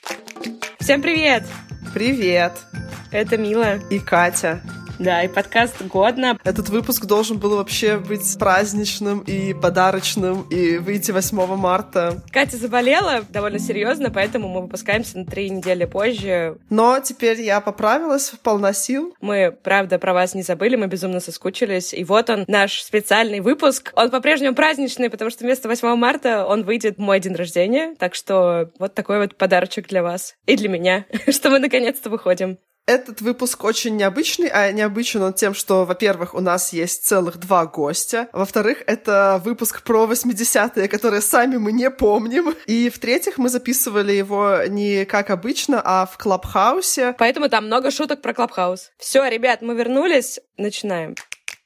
Всем привет! Привет! Это Мила И Катя. Да, и подкаст «Годно». Этот выпуск должен был вообще быть праздничным и подарочным, и выйти 8 марта. Катя заболела довольно серьезно, поэтому мы выпускаемся на 3 недели позже. Но теперь я поправилась, полна сил. Мы, правда, про вас не забыли, мы безумно соскучились. И вот он, наш специальный выпуск. Он по-прежнему праздничный, потому что вместо 8 марта он выйдет в мой день рождения. Так что вот такой вот подарочек для вас. И для меня, что мы наконец-то выходим. Этот выпуск очень необычный, а необычен он тем, что, во-первых, у нас есть целых 2 гостя, во-вторых, это выпуск про 80-е, которые сами мы не помним, и, в-третьих, мы записывали его не как обычно, а в Клабхаусе. Поэтому там много шуток про Клабхаус. Все, ребят, мы вернулись, начинаем.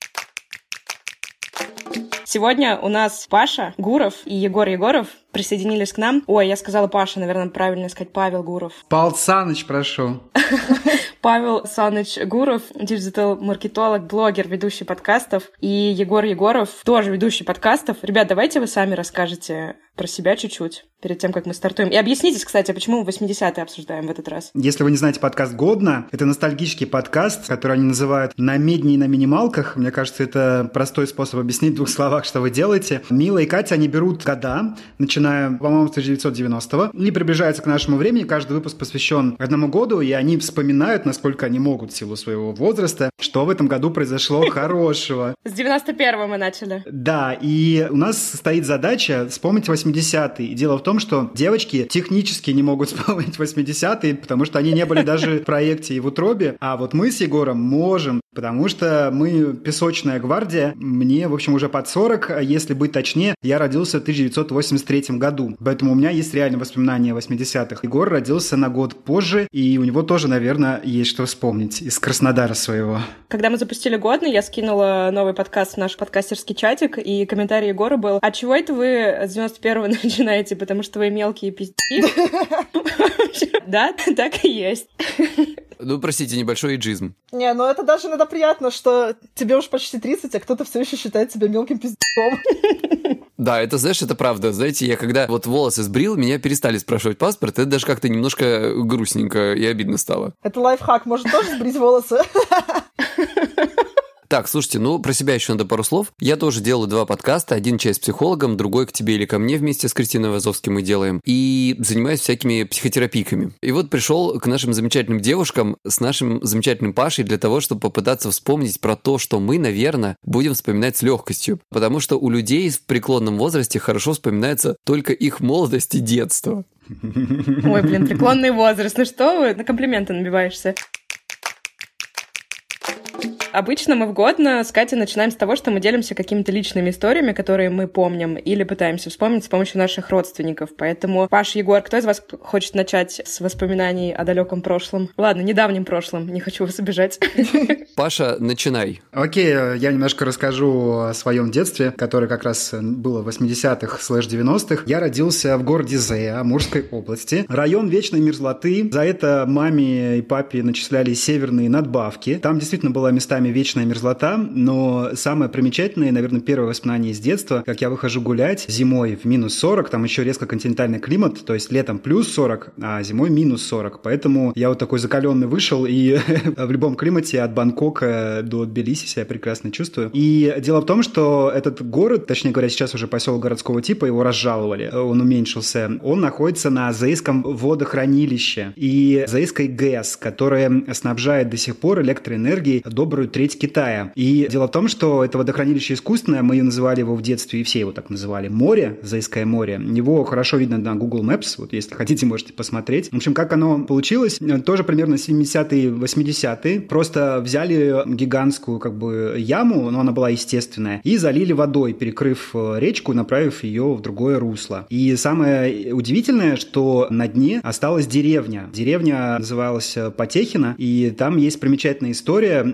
Сегодня у нас Паша Гуров и Егор Егоров присоединились к нам. Ой, я сказала Паша, наверное, правильно сказать Павел Гуров. Павел Саныч, прошу. Павел Саныч Гуров, диджитал-маркетолог, блогер, ведущий подкастов. И Егор Егоров, тоже ведущий подкастов. Ребят, давайте вы сами расскажете про себя чуть-чуть перед тем, как мы стартуем. И объяснитесь, кстати, почему мы 80-е обсуждаем в этот раз. Если вы не знаете подкаст «Годно», это ностальгический подкаст, который они называют «На медне и на минималках». Мне кажется, это простой способ объяснить в 2 словах, что вы делаете. Мила и Катя, они берут года, начиная, по-моему, с 1990-го, и приближаются к нашему времени. Каждый выпуск посвящен одному году, и они вспоминают, насколько они могут в силу своего возраста, что в этом году произошло хорошего. С 91-го мы начали. Да, и у нас стоит задача вспомнить 80-е. И дело в том, что девочки технически не могут вспомнить 80-е, потому что они не были даже в проекте и в утробе, а вот мы с Егором можем, потому что мы песочная гвардия, мне, в общем, уже под 40, а если быть точнее, я родился в 1983 году, поэтому у меня есть реально воспоминания о 80-х. Егор родился на год позже, и у него тоже, наверное, есть что вспомнить из Краснодара своего. Когда мы запустили «Годно», я скинула новый подкаст в наш подкастерский чатик, и комментарий Егора был: «А чего это вы с 91-го начинаете, потому что вы мелкие пизди?» Да, так и есть. Ну, простите, небольшой эйджизм. Не, ну это даже иногда приятно, что тебе уж почти 30, а кто-то все еще считает тебя мелким пиздецом. Да, это, знаешь, это правда. Знаете, я когда вот волосы сбрил, меня перестали спрашивать паспорт, это даже как-то немножко грустненько и обидно стало. Это лайфхак, может тоже сбрить волосы? Так, слушайте, ну, про себя еще надо пару слов. Я тоже делаю 2 подкаста. Один часть с психологом, другой «К тебе или ко мне» вместе с Кристиной Вазовской мы делаем. И занимаюсь всякими психотерапийками. И вот пришел к нашим замечательным девушкам с нашим замечательным Пашей для того, чтобы попытаться вспомнить про то, что мы, наверное, будем вспоминать с легкостью. Потому что у людей в преклонном возрасте хорошо вспоминается только их молодость и детство. Ой, блин, преклонный возраст. Ну что вы, на комплименты набиваешься? Обычно мы в «Годно» с Катей начинаем с того, что мы делимся какими-то личными историями, которые мы помним, или пытаемся вспомнить с помощью наших родственников. Поэтому, Паш, Егор, кто из вас хочет начать с воспоминаний о далеком прошлом? Ладно, недавнем прошлом, не хочу вас обижать. Паша, начинай. Окей, я немножко расскажу о своем детстве, которое как раз было в 80-х/90-х. Я родился в городе Зея, Амурской области. Район вечной мерзлоты. За это маме и папе начисляли северные надбавки. Там действительно была местами вечная мерзлота, но самое примечательное, наверное, первое воспоминание из детства, как я выхожу гулять зимой в минус 40, там еще резко континентальный климат, то есть летом плюс 40, а зимой минус 40, поэтому я вот такой закаленный вышел, и в любом климате от Бангкока до Тбилиси себя прекрасно чувствую. И дело в том, что этот город, точнее говоря, сейчас уже поселок городского типа, его разжаловали, он уменьшился, он находится на Заэском водохранилище и Заэской ГЭС, которая снабжает до сих пор электроэнергией добрую треть Китая. И дело в том, что это водохранилище искусственное, мы называли его в детстве, и все его так называли, море, Заэское море. Его хорошо видно на Google Maps, вот если хотите, можете посмотреть. В общем, как оно получилось, тоже примерно 70-е, 80-е, просто взяли гигантскую как бы яму, но она была естественная, и залили водой, перекрыв речку, направив ее в другое русло. И самое удивительное, что на дне осталась деревня. Деревня называлась Потехино, и там есть примечательная история о том,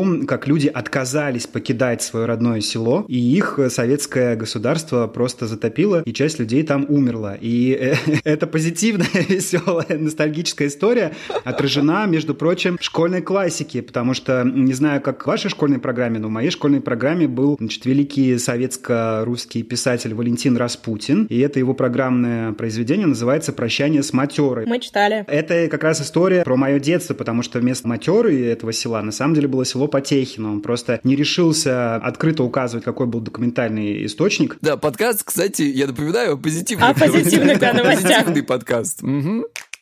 том, как люди отказались покидать свое родное село, и их советское государство просто затопило, и часть людей там умерла. И эта позитивная, веселая, ностальгическая история отражена, между прочим, в школьной классике, потому что, не знаю, как в вашей школьной программе, но в моей школьной программе был, великий советско-русский писатель Валентин Распутин, и это его программное произведение называется «Прощание с матерой». Мы читали. Это как раз история про мое детство, потому что вместо матеры этого села на самом деле было село Потехино. Он просто не решился открыто указывать, какой был документальный источник. Да, подкаст, кстати, я напоминаю, о позитивных новостях. О позитивных, да, новостях. Позитивный подкаст. Угу.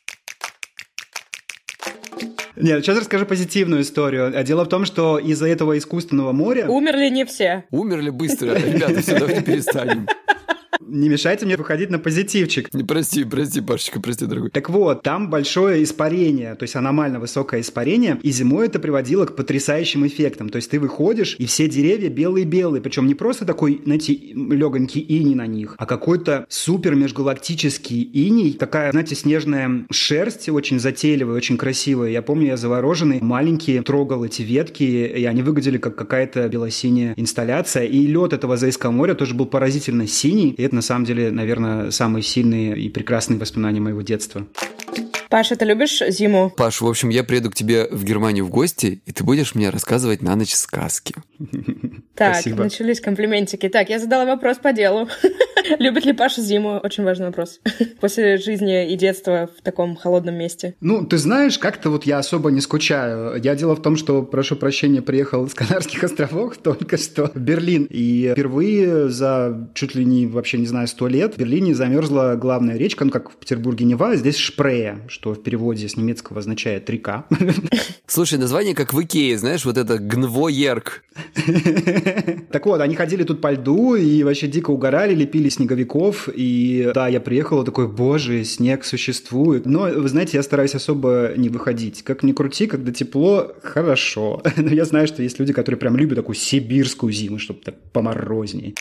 Нет, сейчас расскажу позитивную историю. Дело в том, что из-за этого искусственного моря... Умерли не все. Умерли быстро. Ребята, все, давайте перестанем. Не мешайте мне выходить на позитивчик. Прости, Пашечка, прости, дорогой. Так вот, там большое испарение, то есть аномально высокое испарение, и зимой это приводило к потрясающим эффектам. То есть ты выходишь, и все деревья белые-белые, причем не просто такой, знаете, легонький иней на них, а какой-то супер межгалактический иней, такая, знаете, снежная шерсть, очень затейливая, очень красивая. Я помню, я завороженный, маленький, трогал эти ветки, и они выглядели как какая-то белосиняя инсталляция. И лед этого Азовского моря тоже был поразительно синий, и это на самом деле, наверное, самые сильные и прекрасные воспоминания моего детства. Паша, ты любишь зиму? Паш, в общем, я приеду к тебе в Германию в гости, и ты будешь мне рассказывать на ночь сказки. Так, Спасибо. Начались комплиментики. Так, я задала вопрос по делу. Любит ли Паша зиму? Очень важный вопрос. После жизни и детства в таком холодном месте. Ну, ты знаешь, как-то вот я особо не скучаю. Дело в том, что, прошу прощения, приехал с Канарских островов только что в Берлин. И впервые за чуть ли не, вообще не знаю, 100 лет в Берлине замерзла главная речка, ну, как в Петербурге Нева, а здесь Шпрее, что в переводе с немецкого означает река. Слушай, название как в Икее, знаешь, вот это Гнвоерк. Так вот, они ходили тут по льду и вообще дико угорали, лепили снеговиков. И да, я приехал такой, боже, снег существует. Но, вы знаете, я стараюсь особо не выходить. Как ни крути, когда тепло, хорошо. Но я знаю, что есть люди, которые прям любят такую сибирскую зиму, чтобы так поморознее.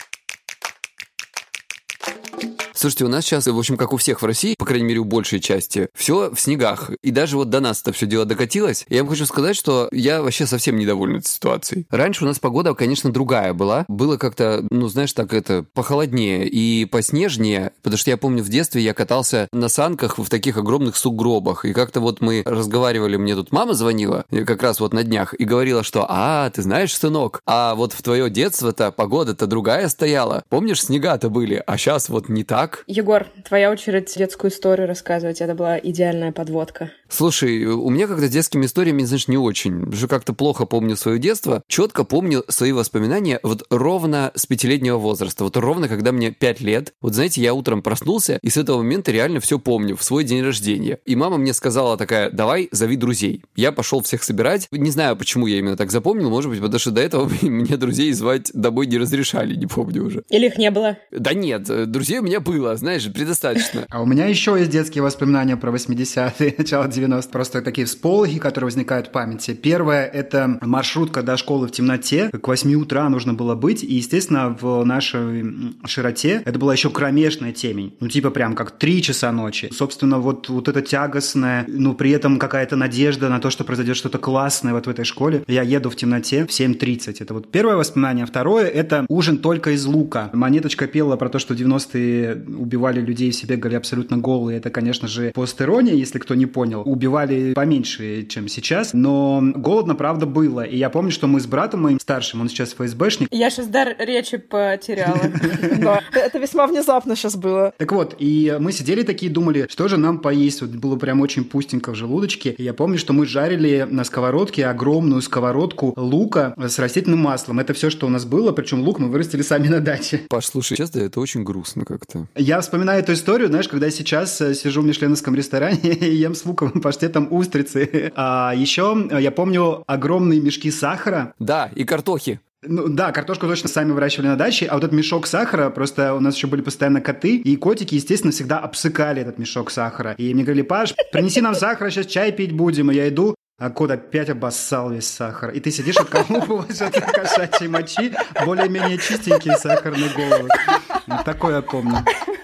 Слушайте, у нас сейчас, в общем, как у всех в России, по крайней мере, у большей части, все в снегах. И даже вот до нас это все дело докатилось. Я вам хочу сказать, что я вообще совсем недоволен этой ситуацией. Раньше у нас погода, конечно, другая была. Было как-то, ну, знаешь, так это, похолоднее и поснежнее. Потому что я помню, в детстве я катался на санках в таких огромных сугробах. И как-то вот мы разговаривали, мне тут мама звонила, как раз вот на днях, и говорила, что, ты знаешь, сынок, а вот в твое детство-то погода-то другая стояла. Помнишь, снега-то были, а сейчас вот не так. Егор, твоя очередь детскую историю рассказывать. Это была идеальная подводка. Слушай, у меня как-то с детскими историями, знаешь, не очень. Потому что как-то плохо помню свое детство. Четко помню свои воспоминания вот ровно с 5-летнего возраста. Вот ровно, когда мне 5 лет. Вот знаете, я утром проснулся, и с этого момента реально все помню. В свой день рождения. И мама мне сказала такая, давай, зови друзей. Я пошел всех собирать. Не знаю, почему я именно так запомнил. Может быть, потому что до этого мне друзей звать домой не разрешали. Не помню уже. Или их не было? Да нет, друзей у меня было, знаешь, предостаточно. А у меня еще есть детские воспоминания про 80-е, начало 90-х. Просто такие всполохи, которые возникают в памяти. Первое – это маршрутка до школы в темноте. К 8 утра нужно было быть. И, естественно, в нашей широте это была еще кромешная темень. Ну, типа прям как 3 часа ночи. Собственно, вот это тягостное, но при этом какая-то надежда на то, что произойдет что-то классное вот в этой школе. Я еду в темноте в 7:30. Это вот первое воспоминание. Второе – это ужин только из лука. Монеточка пела про то, что в 90-е убивали людей, все бегали абсолютно голые. Это, конечно же, постерония, если кто не понял. Убивали поменьше, чем сейчас, но голодно, правда, было. И я помню, что мы с братом моим старшим, он сейчас ФСБшник. Я сейчас дар речи потеряла. Да, это весьма внезапно сейчас было. Так вот, и мы сидели такие, думали, что же нам поесть. Вот было прям очень пустенько в желудочке. И я помню, что мы жарили на сковородке огромную сковородку лука с растительным маслом. Это все, что у нас было, причем лук мы вырастили сами на даче. Паш, слушай, честно, это очень грустно как-то. Я вспоминаю эту историю, знаешь, когда я сейчас сижу в мишленовском ресторане и ем с луковым паштетом устрицы. А еще я помню огромные мешки сахара. Да, и картохи. Ну да, картошку точно сами выращивали на даче, а вот этот мешок сахара, просто у нас еще были постоянно коты, и котики, естественно, всегда обсыкали этот мешок сахара. И мне говорили, Паш, принеси нам сахара, сейчас чай пить будем. И я иду, а кот опять обоссал весь сахар. И ты сидишь, отколупываешь от кошачьей мочи более-менее чистенькие сахарные головы. Вот такое я помню.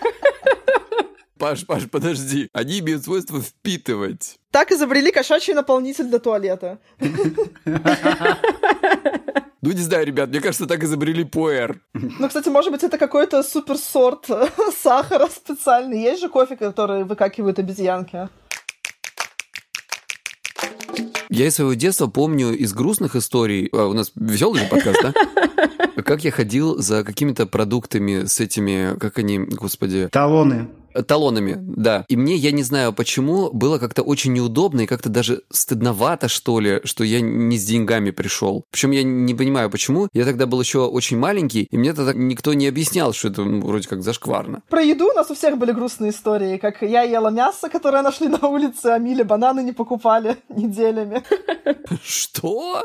Паш, подожди. Они имеют свойство впитывать. Так изобрели кошачий наполнитель для туалета. Ну, не знаю, ребят, мне кажется, так изобрели пуэр. Ну, кстати, может быть, это какой-то суперсорт сахара специальный. Есть же кофе, который выкакивают обезьянки. Я из своего детства помню из грустных историй... у нас веселый же подкаст, да? Как я ходил за какими-то продуктами с этими... Как они, господи... Талонами, да. И мне, я не знаю почему, было как-то очень неудобно и как-то даже стыдновато, что ли, что я не с деньгами пришел. Причем я не понимаю, почему. Я тогда был еще очень маленький, и мне тогда никто не объяснял, что это вроде как зашкварно. Про еду у нас у всех были грустные истории, как я ела мясо, которое нашли на улице, а Миле бананы не покупали неделями. Что?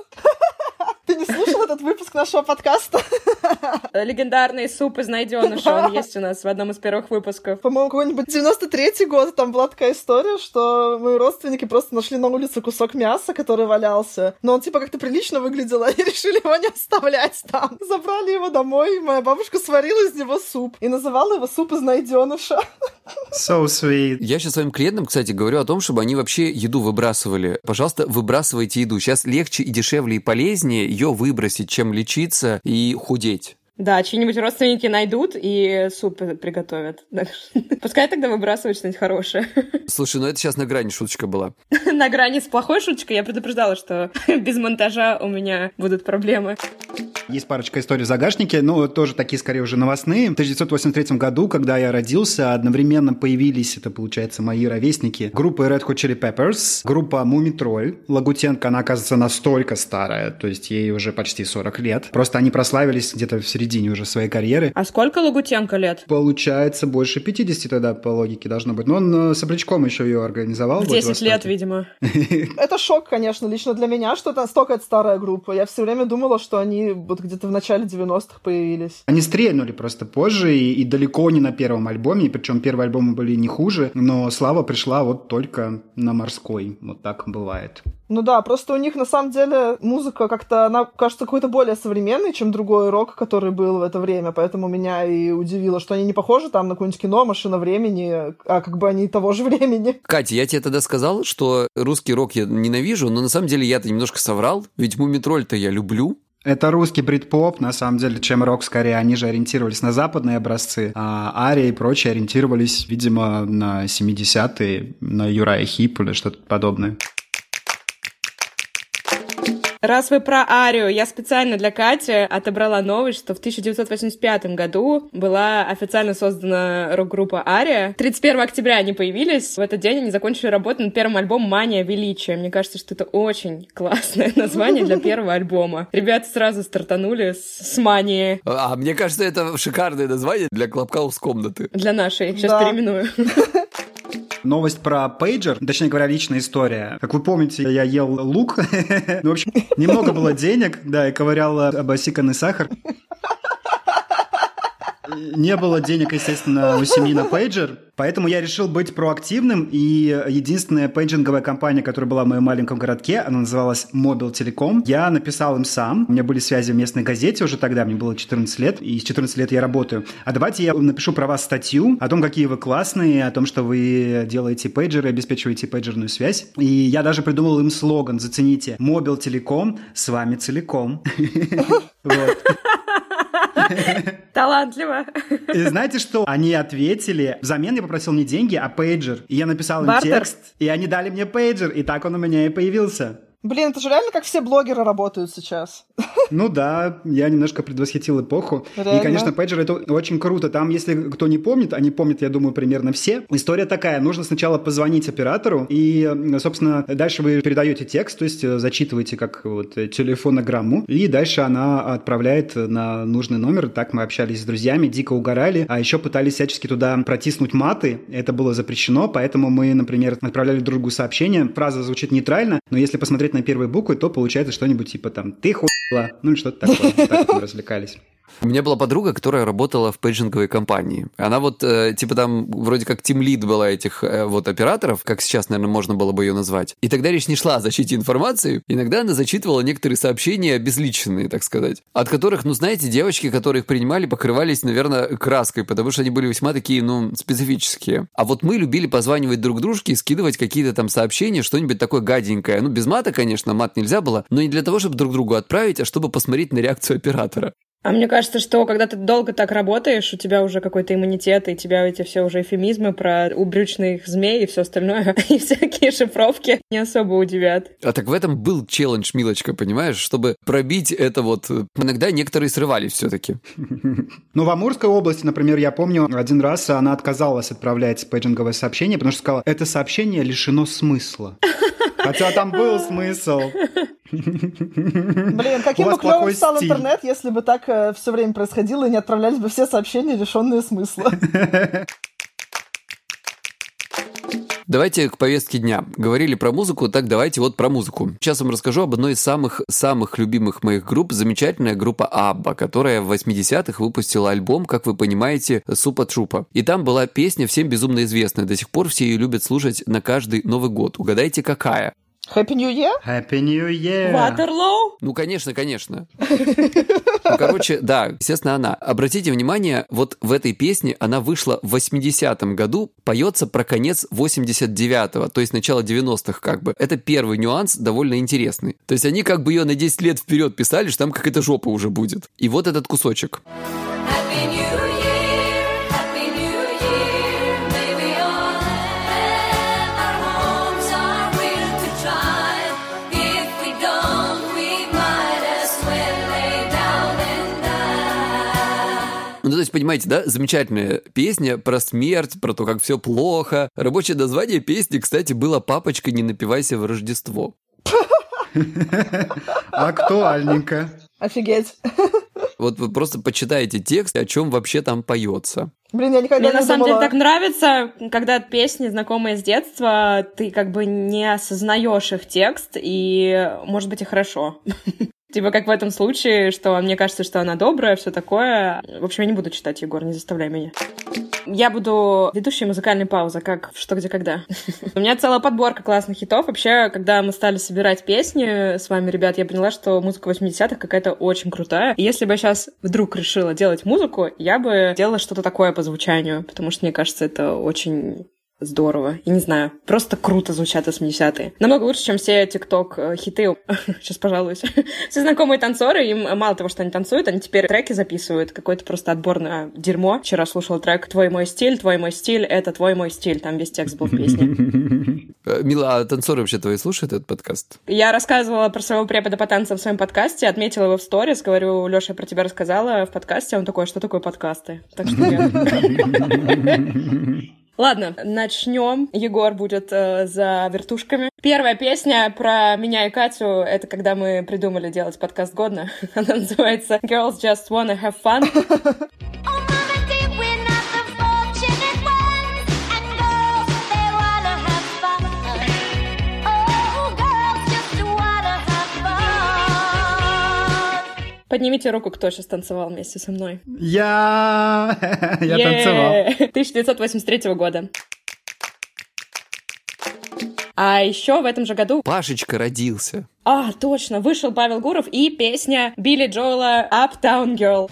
Ты не слушал этот выпуск нашего подкаста? Легендарный суп из найденыша, он есть у нас в одном из первых выпусков. По-моему, какой-нибудь 93-й год, там была такая история, что мои родственники просто нашли на улице кусок мяса, который валялся, но он типа как-то прилично выглядел, и решили его не оставлять там. Забрали его домой, и моя бабушка сварила из него суп, и называла его суп из найденыша. So sweet. Я сейчас своим клиентам, кстати, говорю о том, чтобы они вообще еду выбрасывали. Пожалуйста, выбрасывайте еду. Сейчас легче и дешевле и полезнее ее выбросить, чем лечиться и худеть. Да, чьи-нибудь родственники найдут и суп приготовят. Пускай тогда выбрасывают что-нибудь хорошее. Слушай, ну это сейчас на грани шуточка была. На грани с плохой шуточкой. Я предупреждала, что без монтажа у меня будут проблемы. Есть парочка историй в загашнике, но тоже такие, скорее, уже новостные. В 1983 году, когда я родился, одновременно появились, это, получается, мои ровесники, группа Red Hot Chili Peppers, группа Мумий Тролль. Лагутенко, она, оказывается, настолько старая, то есть ей уже почти 40 лет. Просто они прославились где-то в середине уже своей карьеры. А сколько Лагутенко лет? Получается, больше 50 тогда, по логике, должно быть. Но он с Обличком еще ее организовал. В 10 лет, видимо. Это шок, конечно, лично для меня, что это настолько старая группа. Я все время думала, что они вот где-то в начале 90-х появились. Они стрельнули просто позже и далеко не на первом альбоме, причем первые альбомы были не хуже, но слава пришла вот только на морской. Вот так бывает. Ну да, просто у них на самом деле музыка как-то, она кажется какой-то более современной, чем другой рок, который был в это время, поэтому меня и удивило, что они не похожи там на какое-нибудь кино «Машина времени», а как бы они того же времени. Катя, я тебе тогда сказал, что русский рок я ненавижу, но на самом деле я-то немножко соврал, ведь Мумий Тролль-то я люблю. Это русский брит-поп, на самом деле, чем рок скорее. Они же ориентировались на западные образцы, а Ария и прочие ориентировались, видимо, на 70-е, на Юрая Хип или что-то подобное. Раз вы про Арию, я специально для Кати отобрала новость, что в 1985 году была официально создана рок-группа Ария. 31 октября они появились. В этот день они закончили работу над первым альбомом «Мания величия». Мне кажется, что это очень классное название для первого альбома. Ребята сразу стартанули с «Мании». А мне кажется, это шикарное название для Клабхаус комнаты. Для нашей. Сейчас переименую. Новость про пейджер, точнее говоря, личная история. Как вы помните, я ел лук. Ну, в общем, немного было денег, да, и ковырял обосиканный сахар. Не было денег, естественно, у семьи на пейджер, поэтому я решил быть проактивным, и единственная пейджинговая компания, которая была в моем маленьком городке, она называлась Mobile Telecom. Я написал им сам, у меня были связи в местной газете уже тогда, мне было 14 лет, и с 14 лет я работаю. А давайте я напишу про вас статью о том, какие вы классные, о том, что вы делаете пейджеры, обеспечиваете пейджерную связь. И я даже придумал им слоган, зацените, Mobile Telecom с вами целиком. Вот. Талантливо. И знаете что? Они ответили. Взамен я попросил не деньги, а пейджер. И я написал им текст, и они дали мне пейджер, и так он у меня и появился. Блин, это же реально как все блогеры работают сейчас. Ну да, я немножко предвосхитил эпоху. Реально? И, конечно, пейджер — это очень круто. Там, если кто не помнит, они помнят, я думаю, примерно все. История такая. Нужно сначала позвонить оператору, и, собственно, дальше вы передаете текст, то есть зачитываете как вот телефонограмму, и дальше она отправляет на нужный номер. Так мы общались с друзьями, дико угорали, а еще пытались всячески туда протиснуть маты. Это было запрещено, поэтому мы, например, отправляли друг другу сообщение. Фраза звучит нейтрально, но если посмотреть на первые буквы, то получается что-нибудь типа там «ты хуйла», ну или что-то такое. Так мы развлекались. У меня была подруга, которая работала в пейджинговой компании. Она вот, типа там, вроде как тимлид была этих вот операторов, как сейчас, наверное, можно было бы ее назвать. И тогда речь не шла о защите информации. Иногда она зачитывала некоторые сообщения безличные, так сказать, от которых, ну, знаете, девочки, которые их принимали, покрывались, наверное, краской, потому что они были весьма такие, ну, специфические. А вот мы любили позванивать друг дружке и скидывать какие-то там сообщения, что-нибудь такое гаденькое. Ну, без мата, конечно, мат нельзя было, но не для того, чтобы друг другу отправить, а чтобы посмотреть на реакцию оператора. А мне кажется, что когда ты долго так работаешь, у тебя уже какой-то иммунитет, и тебя эти все уже эвфемизмы про убрючных змей и все остальное, и всякие шифровки не особо удивят. А так в этом был челлендж, Милочка, понимаешь? Чтобы пробить это вот... Иногда некоторые срывались все-таки. Ну, в Амурской области, например, я помню, один раз она отказалась отправлять пейджинговое сообщение, потому что сказала, это сообщение лишено смысла. Хотя там был смысл. Блин, каким бы клёвым стал интернет, если бы так все время происходило и не отправлялись бы все сообщения, лишенные смысла. Давайте к повестке дня. Говорили про музыку, так давайте вот про музыку. Сейчас вам расскажу об одной из самых любимых моих групп, замечательная группа Абба, которая в 80-х выпустила альбом, как вы понимаете, Супа-Трупа. И там была песня всем безумно известная, до сих пор все ее любят слушать на каждый Новый год. Угадайте, какая? Happy New Year? Happy New Year! Waterloo? Ну, конечно. Ну, короче, да, естественно, она. Обратите внимание, вот в этой песне она вышла в 80-м году, поется про конец 89-го, то есть начало 90-х как бы. Это первый нюанс, довольно интересный. То есть они как бы ее на 10 лет вперед писали, что там какая-то жопа уже будет. И вот этот кусочек. Ну, то есть, понимаете, да, замечательная песня про смерть, про то, как все плохо. Рабочее название песни, кстати, было «Папочка, не напивайся в Рождество». Актуальненько. Офигеть. Вот вы просто почитаете текст, о чем вообще там поется. Блин, я никогда Мне не на самом думала... деле так нравится, когда песни, знакомые с детства, ты как бы не осознаешь их текст, и, может быть, и хорошо. Типа как в этом случае, что мне кажется, что она добрая, все такое. В общем, я не буду читать, Егор, не заставляй меня. Я буду ведущей музыкальной паузы, как в «Что, где, когда». У меня целая подборка классных хитов. Вообще, когда мы стали собирать песни с вами, ребят, я поняла, что музыка 80-х какая-то очень крутая. И если бы я сейчас вдруг решила делать музыку, я бы делала что-то такое по звучанию, потому что, мне кажется, это очень... здорово. И не знаю, просто круто звучат 80-е. Намного лучше, чем все тикток-хиты. Сейчас пожалуюсь. Все знакомые танцоры, им мало того, что они танцуют, они теперь треки записывают. Какой-то просто отборное дерьмо. Вчера слушала трек «Твой мой стиль», это твой мой стиль». Там весь текст был в песне. Мила, а танцоры вообще твои слушают этот подкаст? Я рассказывала про своего препода по танцам в своем подкасте, отметила его в сторис, говорю, Лёша, я про тебя рассказала в подкасте. Он такой, что такое подкасты? Так что нет. Ладно, начнем. Егор будет за вертушками. Первая песня про меня и Катю — это когда мы придумали делать подкаст годно. Она называется «Girls Just Wanna Have Fun». Поднимите руку, кто сейчас танцевал вместе со мной. Я танцевал. 1983 года. А еще в этом же году... Пашечка родился. А, точно, вышел Павел Гуров и песня Билли Джоэла «Uptown Girl».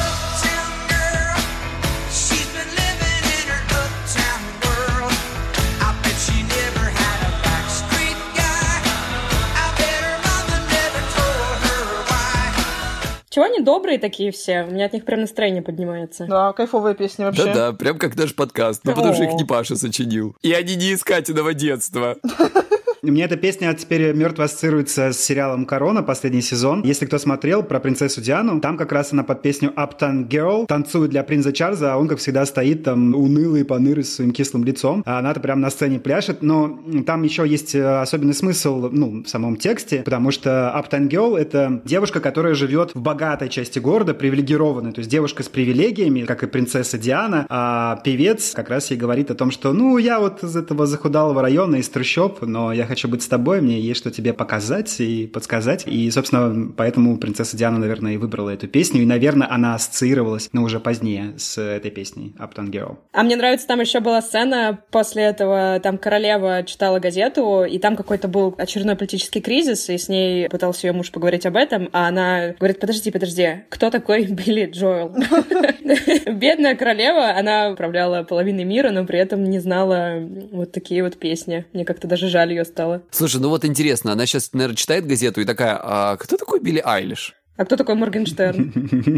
Чего они добрые такие все? У меня от них прям настроение поднимается. Да, кайфовые песни вообще. Да-да, прям как наш подкаст. Ну, потому что их не Паша сочинил. И они не из Катиного детства. Мне эта песня теперь мертво ассоциируется с сериалом «Корона», последний сезон. Если кто смотрел про принцессу Диану, там как раз она под песню «Uptown Girl» танцует для принца Чарльза, а он, как всегда, стоит там унылый, понырый, с своим кислым лицом. А она-то прям на сцене пляшет. Но там еще есть особенный смысл, в самом тексте, потому что «Uptown Girl» — это девушка, которая живет в богатой части города, привилегированной. То есть девушка с привилегиями, как и принцесса Диана. А певец как раз ей говорит о том, что, я вот из этого захудалого района, из трущоб, но я хочу быть с тобой, мне есть что тебе показать и подсказать. И, собственно, поэтому принцесса Диана, наверное, и выбрала эту песню. И, наверное, она ассоциировалась, но уже позднее с этой песней Uptown Girl. А мне нравится, там еще была сцена после этого, там королева читала газету, и там какой-то был очередной политический кризис, и с ней пытался ее муж поговорить об этом, а она говорит: подожди, кто такой Билли Джоэл? Бедная королева, она управляла половиной мира, но при этом не знала вот такие вот песни. Мне как-то даже жаль ее стало. Слушай, ну вот интересно, она сейчас, наверное, читает газету и такая: а кто такой Билли Айлиш? А кто такой Моргенштерн?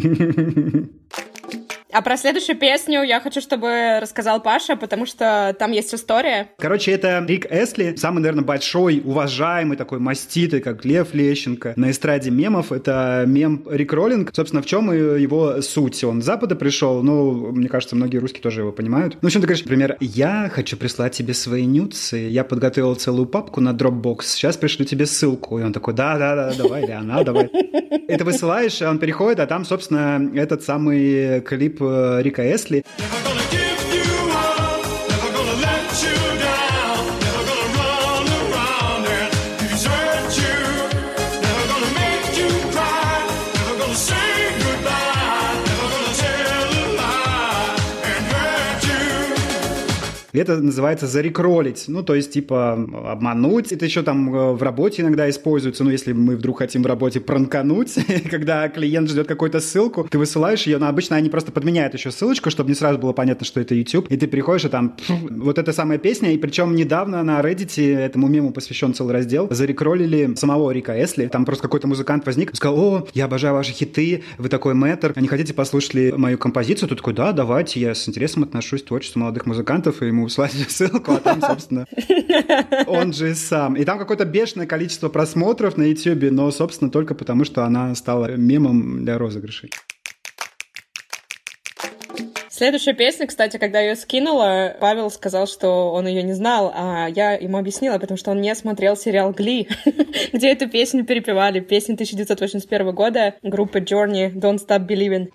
А про следующую песню я хочу, чтобы рассказал Паша, потому что там есть история. Короче, это Рик Эсли, самый, наверное, большой, уважаемый, такой маститый, как Лев Лещенко, на эстраде мемов. Это мем Рик Роллинг. Собственно, в чем его суть? Он с Запада пришел, ну, мне кажется, многие русские тоже его понимают. Ну, в чем ты говоришь, например: я хочу прислать тебе свои нюдсы, я подготовил целую папку на Dropbox, сейчас пришлю тебе ссылку. И он такой: да, давай, Леона, давай. И ты высылаешь, он переходит, а там, собственно, этот самый клип Рика Эсли. Это называется зарекролить, ну, то есть, типа, обмануть. Это еще там в работе иногда используется, ну, если мы вдруг хотим в работе пранкануть, когда клиент ждет какую-то ссылку, ты высылаешь ее, но обычно они просто подменяют еще ссылочку, чтобы не сразу было понятно, что это YouTube, и ты приходишь, и там вот эта самая песня, и причем недавно на Reddit этому мему посвящен целый раздел, зарекролили самого Рика Эсли, там просто какой-то музыкант возник, сказал: о, я обожаю ваши хиты, вы такой мэтр, не хотите послушать ли мою композицию? Тут такой: да, давайте, я с интересом отношусь к творчеству молодых музыкантов, и ему слать ссылку, а там, собственно, он же сам. И там какое-то бешеное количество просмотров на YouTube, но, собственно, только потому, что она стала мемом для розыгрышей. Следующая песня, кстати, когда я ее скинула, Павел сказал, что он ее не знал, а я ему объяснила, потому что он не смотрел сериал «Гли», где эту песню перепевали. Песня 1981 года группы Journey «Don't Stop Believin'».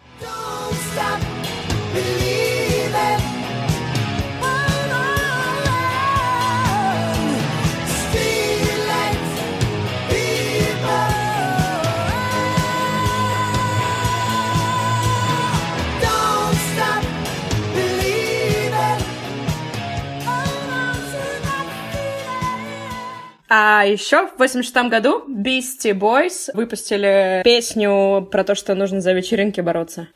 А еще в 86-м году Beastie Boys выпустили песню про то, что нужно за вечеринки бороться.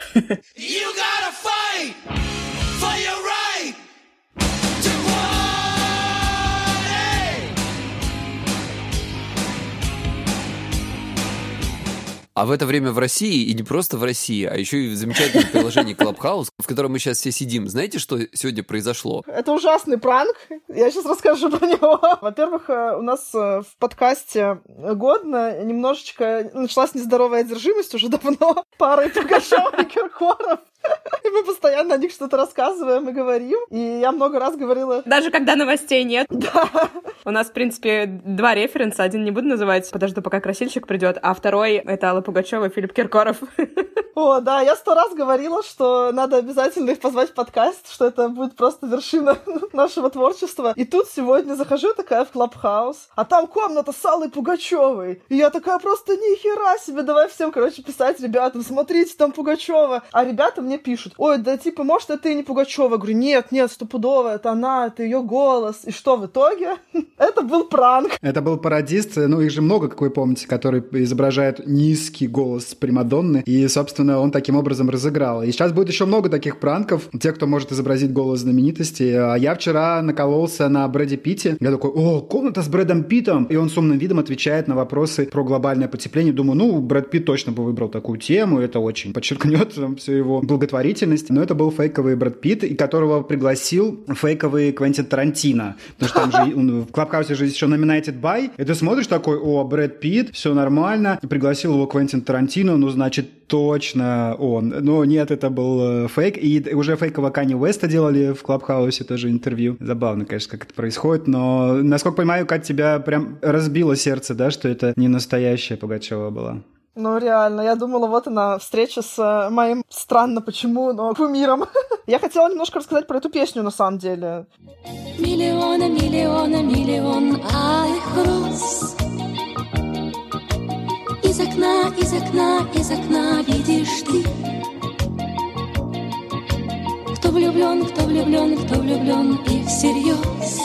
А в это время в России, и не просто в России, а еще и в замечательном приложении Clubhouse, в котором мы сейчас все сидим. Знаете, что сегодня произошло? Это ужасный пранк. Я сейчас расскажу про него. Во-первых, у нас в подкасте «Годно» немножечко началась нездоровая одержимость уже давно парой Пугачёв и Киркоров. И мы постоянно о них что-то рассказываем и говорим. И я много раз говорила... Даже когда новостей нет. Да. У нас, в принципе, два референса. Один не буду называть, подожду, пока красильщик придет, а второй — это Алла Пугачева и Филипп Киркоров. О, да, я 100 раз говорила, что надо обязательно их позвать в подкаст, что это будет просто вершина нашего творчества. И тут сегодня захожу такая в Clubhouse, а там комната с Аллой Пугачевой. И я такая: просто нихера себе, давай всем, писать ребятам: смотрите, там Пугачева. А ребята мне пишут: ой, да типа, может, это и не Пугачева. Я говорю: нет, стопудово, это она, это ее голос. И что в итоге? Это был пранк. Это был пародист, ну их же много, как вы помните, который изображает низкий голос примадонны, и, собственно, он таким образом разыграл. И сейчас будет еще много таких пранков, те, кто может изобразить голос знаменитости. А я вчера накололся на Брэде Питте. Я такой: о, комната с Брэдом Питтом! И он с умным видом отвечает на вопросы про глобальное потепление. Думаю, ну, Брэд Питт точно бы выбрал такую тему, это очень подчеркнет всю его благотворительность. Но это был фейковый Брэд Питт, и которого пригласил фейковый Квентин Тарантино. Потому что там же в Клабхаусе же еще Nominated by, и ты смотришь такой: о, Брэд Питт, все нормально. И пригласил его Квентин Тарантино, ну, значит, точно он. Но нет, это был фейк. И уже фейкового Канье Уэста делали в Клабхаусе тоже интервью. Забавно, конечно, как это происходит. Но, насколько понимаю, Кать, тебя прям разбило сердце, да, что это не настоящая Пугачева была? Ну, реально, я думала, вот она, встреча с моим, странно почему, но кумиром. Я хотела немножко рассказать про эту песню, на самом деле. Миллион, ай, кто влюблен и всерьез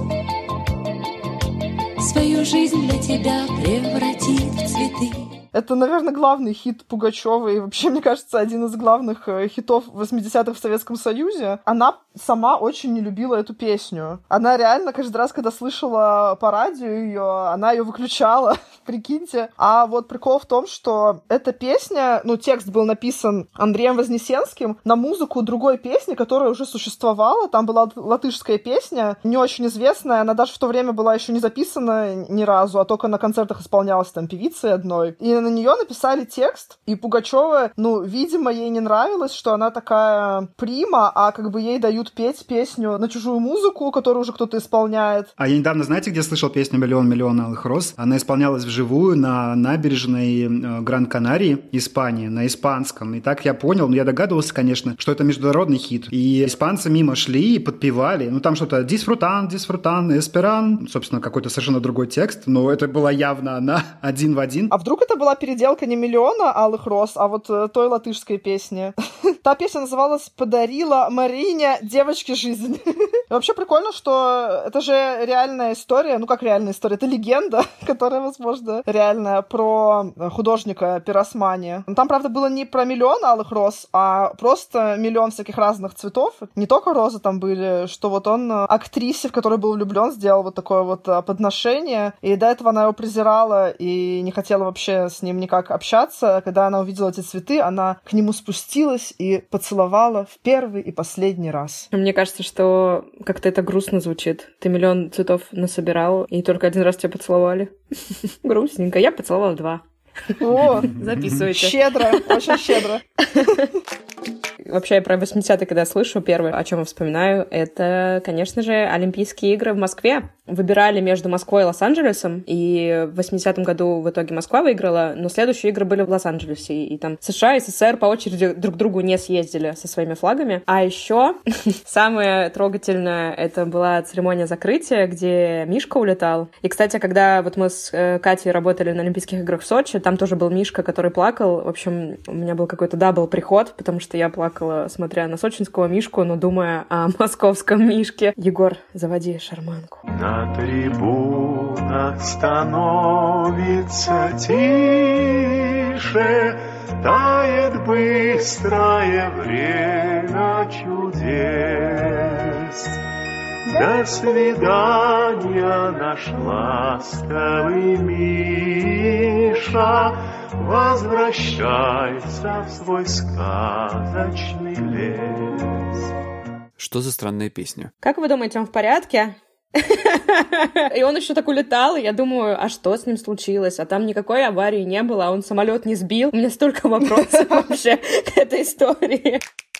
свою жизнь для тебя превратит в цветы. Это, наверное, главный хит Пугачёвой и вообще, мне кажется, один из главных хитов 80-х в Советском Союзе. Она сама очень не любила эту песню. Она реально каждый раз, когда слышала по радио ее, она ее выключала, прикиньте. А вот прикол в том, что эта песня, текст был написан Андреем Вознесенским на музыку другой песни, которая уже существовала. Там была латышская песня, не очень известная. Она даже в то время была еще не записана ни разу, а только на концертах исполнялась там певицей одной. И на нее написали текст, и Пугачёва, видимо, ей не нравилось, что она такая прима, а как бы ей дают петь песню на чужую музыку, которую уже кто-то исполняет. А я недавно, знаете, где слышал песню «Миллион алых роз»? Она исполнялась вживую на набережной Гран-Канарии, Испании, на испанском. И так я понял, я догадывался, конечно, что это международный хит. И испанцы мимо шли и подпевали. Там что-то «Дисфрутан, эсперан». Собственно, какой-то совершенно другой текст, но это была явно она один в один. А вдруг это была переделка не «Миллиона алых роз», а вот той латышской песни? Та песня называлась «Подарила Марине девочке жизнь». Вообще прикольно, что это же реальная история, как реальная история, это легенда, которая, возможно, реальная, про художника Пиросмани. Там, правда, было не про 1 000 000 алых роз, а просто 1 000 000 всяких разных цветов. Не только розы там были, что вот он актрисе, в которой был влюблен, сделал вот такое вот подношение, и до этого она его презирала и не хотела вообще с ним никак общаться. Когда она увидела эти цветы, она к нему спустилась и поцеловала в первый и последний раз. Мне кажется, что как-то это грустно звучит. Ты 1 000 000 цветов насобирал, и только один раз тебя поцеловали. Грустненько. Я поцеловала 2. О, записывайте. Щедро, очень щедро. Вообще, я про 80-е, когда слышу, первое, о чем я вспоминаю, это, конечно же, Олимпийские игры в Москве. Выбирали между Москвой и Лос-Анджелесом, и в 80-м году в итоге Москва выиграла, но следующие игры были в Лос-Анджелесе, и там США и СССР по очереди друг к другу не съездили со своими флагами. А еще самое трогательное, это была церемония закрытия, где Мишка улетал. И, кстати, когда вот мы с Катей работали на Олимпийских играх в Сочи, там тоже был Мишка, который плакал. В общем, у меня был какой-то дабл-приход, потому что я плакала, смотря на сочинского Мишку, но думая о московском Мишке. Егор, заводи шарманку. На трибунах становится тише, тает быстрое время чудес. До свидания, наш ласковый Миша, возвращайся в свой сказочный лес. Что за странная песня? Как вы думаете, он в порядке? И он еще так улетал, и я думаю, а что с ним случилось? А там никакой аварии не было, а он самолет не сбил. У меня столько вопросов вообще к этой истории.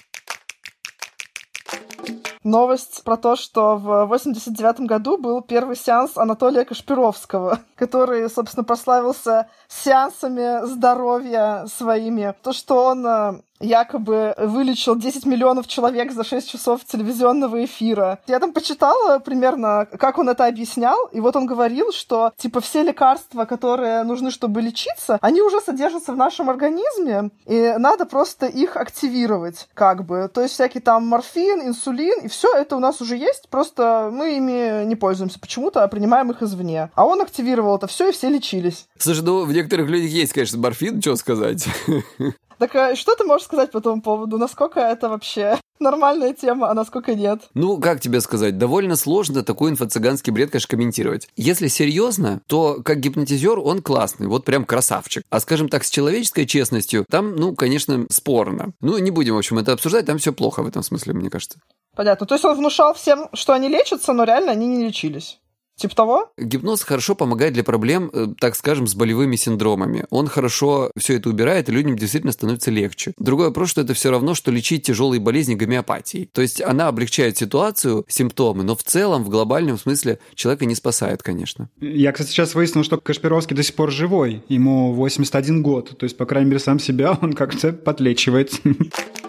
Новость про то, что в 89-м году был первый сеанс Анатолия Кашпировского, который, собственно, прославился сеансами здоровья своими. То, что он якобы вылечил 10 миллионов человек за 6 часов телевизионного эфира. Я там почитала примерно, как он это объяснял, и вот он говорил, что, все лекарства, которые нужны, чтобы лечиться, они уже содержатся в нашем организме, и надо просто их активировать, То есть всякий там морфин, инсулин, и все это у нас уже есть, просто мы ими не пользуемся почему-то, а принимаем их извне. А он активировал это все, и все лечились. Слушай, в некоторых людях есть, конечно, морфин, что сказать. Так что ты можешь сказать по этому поводу? Насколько это вообще нормальная тема, а насколько нет? Как тебе сказать? Довольно сложно такой инфо-цыганский бред, конечно, комментировать. Если серьезно, то как гипнотизер он классный, вот прям красавчик. А, скажем так, с человеческой честностью там, конечно, спорно. Не будем, в общем, это обсуждать, там все плохо в этом смысле, мне кажется. Понятно. То есть он внушал всем, что они лечатся, но реально они не лечились. Типа того? Гипноз хорошо помогает для проблем, так скажем, с болевыми синдромами. Он хорошо все это убирает, и людям действительно становится легче. Другой вопрос, что это все равно, что лечить тяжелые болезни гомеопатией. То есть она облегчает ситуацию, симптомы, но в целом, в глобальном смысле, человека не спасает, конечно. Я, кстати, сейчас выяснил, что Кашпировский до сих пор живой. Ему 81 год. То есть, по крайней мере, сам себя он как-то подлечивает. А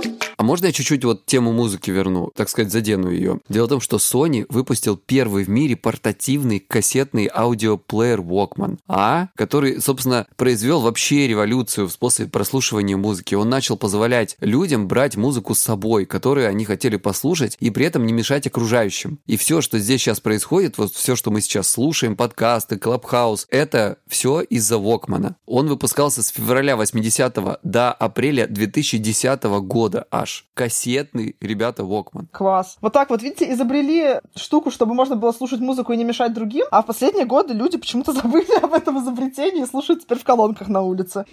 можно я чуть-чуть вот тему музыки верну, так сказать, задену ее? Дело в том, что Sony выпустил первый в мире портативный кассетный аудиоплеер Walkman, который, собственно, произвел вообще революцию в способе прослушивания музыки. Он начал позволять людям брать музыку с собой, которую они хотели послушать, и при этом не мешать окружающим. И все, что здесь сейчас происходит, вот все, что мы сейчас слушаем, подкасты, Clubhouse, это все из-за Walkman. Он выпускался с февраля 80-го до апреля 2010 года аж. Кассетный, ребята, Walkman. Класс. Вот так вот, видите, изобрели штуку, чтобы можно было слушать музыку и не мешать другим, а в последние годы люди почему-то забыли об этом изобретении и слушают теперь в колонках на улице.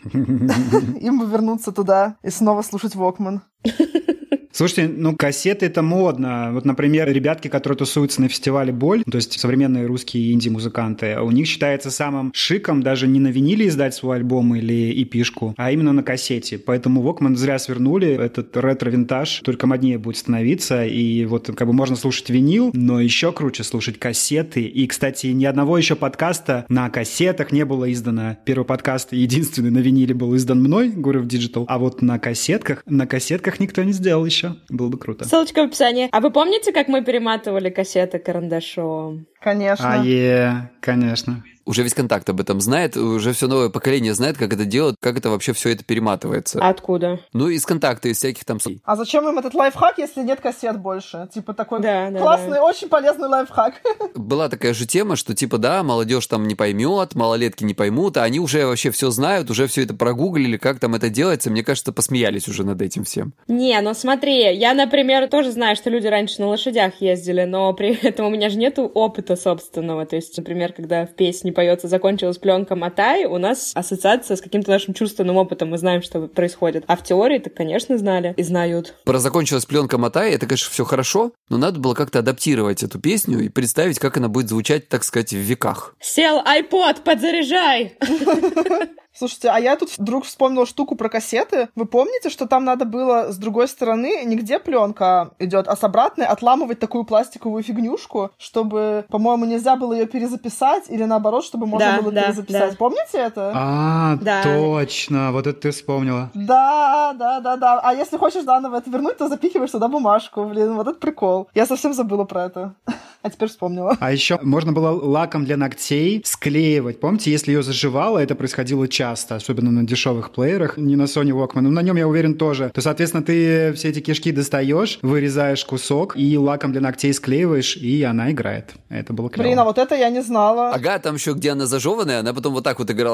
Им бы вернуться туда и снова слушать Walkman. Слушайте, кассеты — это модно. Вот, например, ребятки, которые тусуются на фестивале «Боль», то есть современные русские инди-музыканты, у них считается самым шиком даже не на виниле издать свой альбом или EP-шку, а именно на кассете. Поэтому Walkman зря свернули, этот ретро-винтаж только моднее будет становиться, и вот можно слушать винил, но еще круче слушать кассеты. И, кстати, ни одного еще подкаста на кассетах не было издано. Первый подкаст, единственный на виниле, был издан мной, Гуров Digital, а вот на кассетках никто не сделал еще. Было бы круто. Ссылочка в описании. А вы помните, как мы перематывали кассеты карандашом? Конечно. Конечно. Уже весь контакт об этом знает, уже все новое поколение знает, как это делать, как это вообще все это перематывается. Откуда? Из контакта, из всяких там... А зачем им этот лайфхак, если нет кассет больше? Типа такой классный, да. Очень полезный лайфхак. Была такая же тема, что молодежь там не поймет, малолетки не поймут, а они уже вообще все знают, уже все это прогуглили, как там это делается. Мне кажется, посмеялись уже над этим всем. Смотри, я, например, тоже знаю, что люди раньше на лошадях ездили, но при этом у меня же нету опыта собственного. То есть, например, когда в песне поется «Закончилась пленка, мотай», у нас ассоциация с каким-то нашим чувственным опытом, мы знаем, что происходит. А в теории так, конечно, знали и знают. Про «Закончилась пленка, мотай» — это, конечно, все хорошо, но надо было как-то адаптировать эту песню и представить, как она будет звучать, так сказать, в веках. Сел iPod, подзаряжай! Слушайте, а я тут вдруг вспомнила штуку про кассеты. Вы помните, что там надо было с другой стороны не где пленка идет, а с обратной отламывать такую пластиковую фигнюшку, чтобы, по-моему, нельзя было ее перезаписать, или наоборот, чтобы можно было перезаписать. Да. Помните это? Да. Точно, вот это ты вспомнила. Да. А если хочешь заново это вернуть, то запихиваешь туда бумажку. Блин, вот это прикол. Я совсем забыла про это. А теперь вспомнила. А еще можно было лаком для ногтей склеивать. Помните, если ее заживало, это происходило часто, особенно на дешевых плеерах, не на Sony Walkman, но на нем, я уверен, тоже. То, соответственно, ты все эти кишки достаешь, вырезаешь кусок и лаком для ногтей склеиваешь, и она играет. Это было клево. Блин, а вот это я не знала. Ага, там еще, где она зажеванная, она потом вот так вот играла,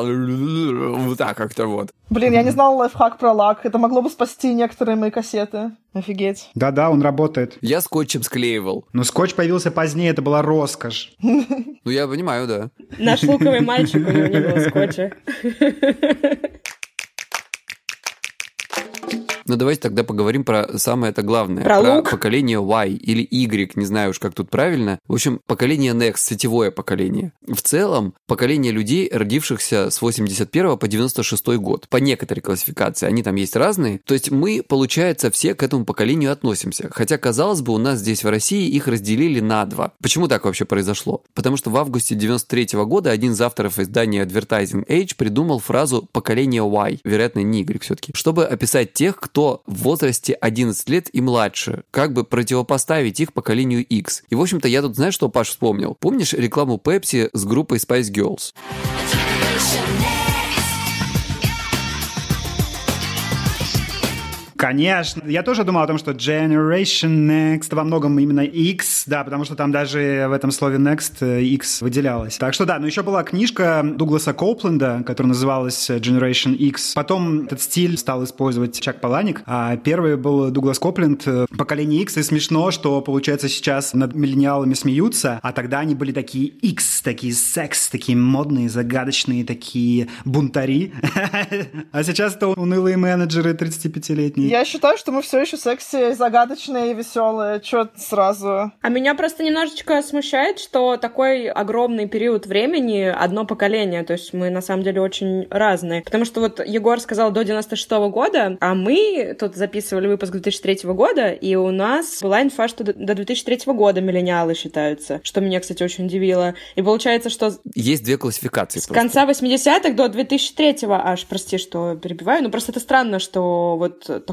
вот так как-то вот. Блин, я не знала лайфхак про лак. Это могло бы спасти некоторые мои кассеты. Офигеть. Да, он работает. Я скотчем склеивал. Но скотч появился позднее, это была роскошь. Я понимаю, да. Наш луковый мальчик, у него не было скотча. Ну, давайте тогда поговорим про самое-то главное. Про лук? Поколение Y или Y, не знаю уж, как тут правильно. В общем, поколение Next, сетевое поколение. В целом, поколение людей, родившихся с 81 по 96 год. По некоторой классификации. Они там есть разные. То есть мы, получается, все к этому поколению относимся. Хотя, казалось бы, у нас здесь в России их разделили на два. Почему так вообще произошло? Потому что в августе 93 года один из авторов издания Advertising Age придумал фразу «поколение Y», вероятно, не Y все-таки, чтобы описать тех, кто в возрасте 11 лет и младше, как бы противопоставить их поколению X. И, в общем-то, я тут, знаешь, что, Паш, вспомнил? Помнишь рекламу Pepsi с группой Spice Girls? Конечно. Я тоже думал о том, что Generation Next во многом именно X, да, потому что там даже в этом слове Next X выделялось. Так что да, но еще была книжка Дугласа Коупленда, которая называлась Generation X. Потом этот стиль стал использовать Чак Паланик, а первый был Дуглас Коупленд, поколение X. И смешно, что, получается, сейчас над миллениалами смеются, а тогда они были такие X, такие секс, такие модные, загадочные, такие бунтари. А сейчас это унылые менеджеры 35-летние. Я считаю, что мы все еще секси, загадочные и веселые. Чё сразу? А меня просто немножечко смущает, что такой огромный период времени одно поколение. То есть мы на самом деле очень разные. Потому что вот Егор сказал до 96-го года, а мы тут записывали выпуск 2003 года, и у нас была инфа, что до 2003 года миллениалы считаются. Что меня, кстати, очень удивило. И получается, что... Есть две классификации. С конца 80-х до 2003-го аж, прости, что перебиваю, но просто это странно, что вот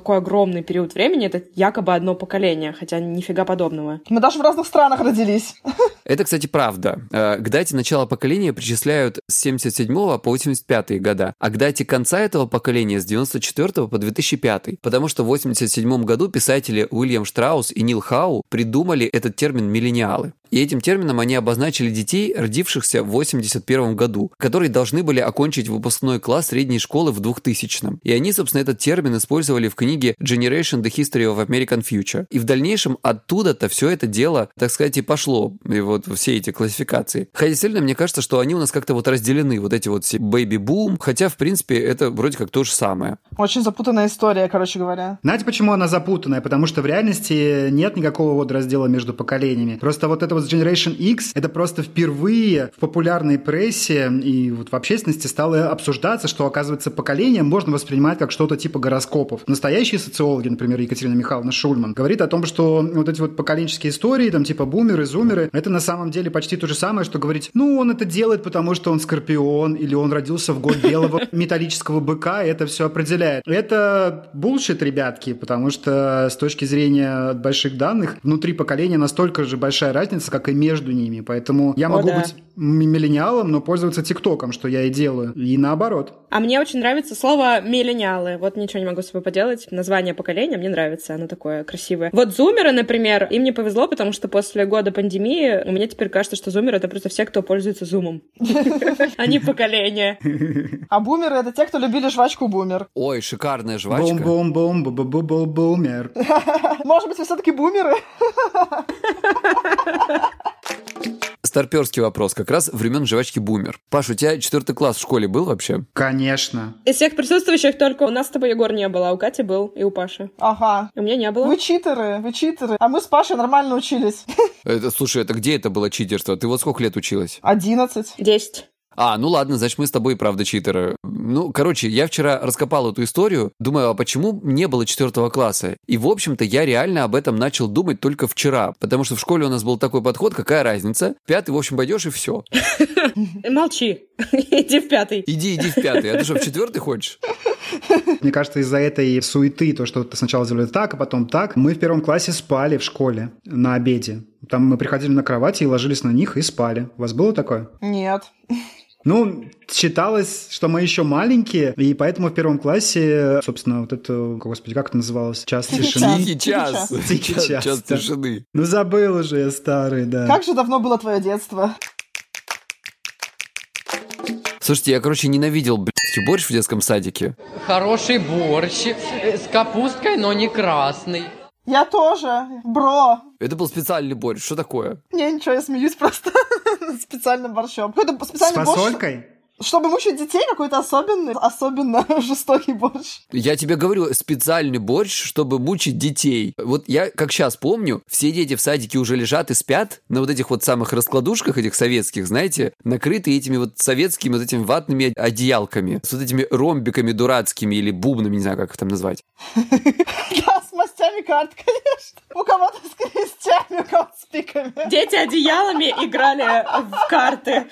такой огромный период времени, это якобы одно поколение, хотя нифига подобного. Мы даже в разных странах родились. Это, кстати, правда. К дате начала поколения причисляют с 77 по 85 года, а к дате конца этого поколения с 94 по 2005. Потому что в 87 году писатели Уильям Штраус и Нил Хау придумали этот термин «миллениалы». И этим термином они обозначили детей, родившихся в 81 году, которые должны были окончить выпускной класс средней школы в 2000-м. И они, собственно, этот термин использовали в книге Generation The History of American Future. И в дальнейшем оттуда-то все это дело, так сказать, и пошло. И вот все эти классификации. Хотя действительно, мне кажется, что они у нас как-то вот разделены, вот эти вот все бэйби-бум, хотя, в принципе, это вроде как то же самое. Очень запутанная история, короче говоря. Знаете, почему она запутанная? Потому что в реальности нет никакого вот раздела между поколениями. Просто вот это вот Generation X, это просто впервые в популярной прессе и вот в общественности стало обсуждаться, что, оказывается, поколение можно воспринимать как что-то типа гороскопов. Настоящие социологи, например, Екатерина Михайловна Шульман, говорит о том, что вот эти вот поколенческие истории, там типа бумеры, зумеры, это на самом деле почти то же самое, что говорить, ну, он это делает, потому что он скорпион, или он родился в год белого металлического быка, и это все определяет. Это булшит, ребятки, потому что с точки зрения больших данных, внутри поколения настолько же большая разница, как и между ними. Поэтому я могу быть миллениалом, но пользоваться ТикТоком, что я и делаю. И наоборот. А мне очень нравится слово «миллениалы». Вот ничего не могу с собой поделать. Название поколения мне нравится, оно такое красивое. Вот зумеры, например, им не повезло, потому что после года пандемии у меня теперь кажется, что зумеры — это просто все, кто пользуется зумом. А не поколение. А бумеры — это те, кто любили жвачку бумер. Ой, шикарная жвачка. Бум-бум-бум-бум-бум-бумер. Может быть, вы все-таки бумеры? Старперский вопрос, как раз времен жвачки бумер. Паш, у тебя 4 класс в школе был вообще? Конечно. Из всех присутствующих только у нас с тобой, Егор, не было, а у Кати был и у Паши. Ага. У меня не было. Вы читеры. А мы с Пашей нормально учились. Слушай, это где это было читерство? Ты вот сколько лет училась? 11. 10. Ну ладно, значит, мы с тобой, правда, читеры. Ну, короче, я вчера раскопал эту историю, думаю, а почему не было 4 класса? И, в общем-то, я реально об этом начал думать только вчера, потому что в школе у нас был такой подход, какая разница? 5, в общем, пойдешь и все. Молчи. Иди в 5. Иди в 5. А ты что, в 4 хочешь? Мне кажется, из-за этой суеты, то, что сначала сделали так, а потом так, мы в 1 классе спали в школе на обеде. Там мы приходили на кровати и ложились на них и спали. У вас было такое? Нет. Ну, считалось, что мы еще маленькие, и поэтому в 1 классе, собственно, вот это, господи, как это называлось? Час тишины. Тихий час. Тихий час. Час тишины. Ну, забыл уже я старый, да. Как же давно было твое детство? Слушайте, я, короче, ненавидел, блядь, борщ в детском садике. Хороший борщ с капусткой, но не красный. Я тоже, бро. Это был специальный борщ, что такое? Не, ничего, я смеюсь просто специальным борщом. Какой-то специальный борщ. С фасолькой? Чтобы мучить детей, какой-то особенно жестокий борщ. Я тебе говорю, специальный борщ, чтобы мучить детей. Вот я, как сейчас помню, все дети в садике уже лежат и спят на вот этих вот самых раскладушках, этих советских, знаете, накрытые этими вот советскими вот этими ватными одеялками, с вот этими ромбиками дурацкими или бубнами, не знаю, как их там назвать. Да, с мастями карт, конечно. У кого-то с крестями, у кого-то с пиками. Дети одеялами играли в карты.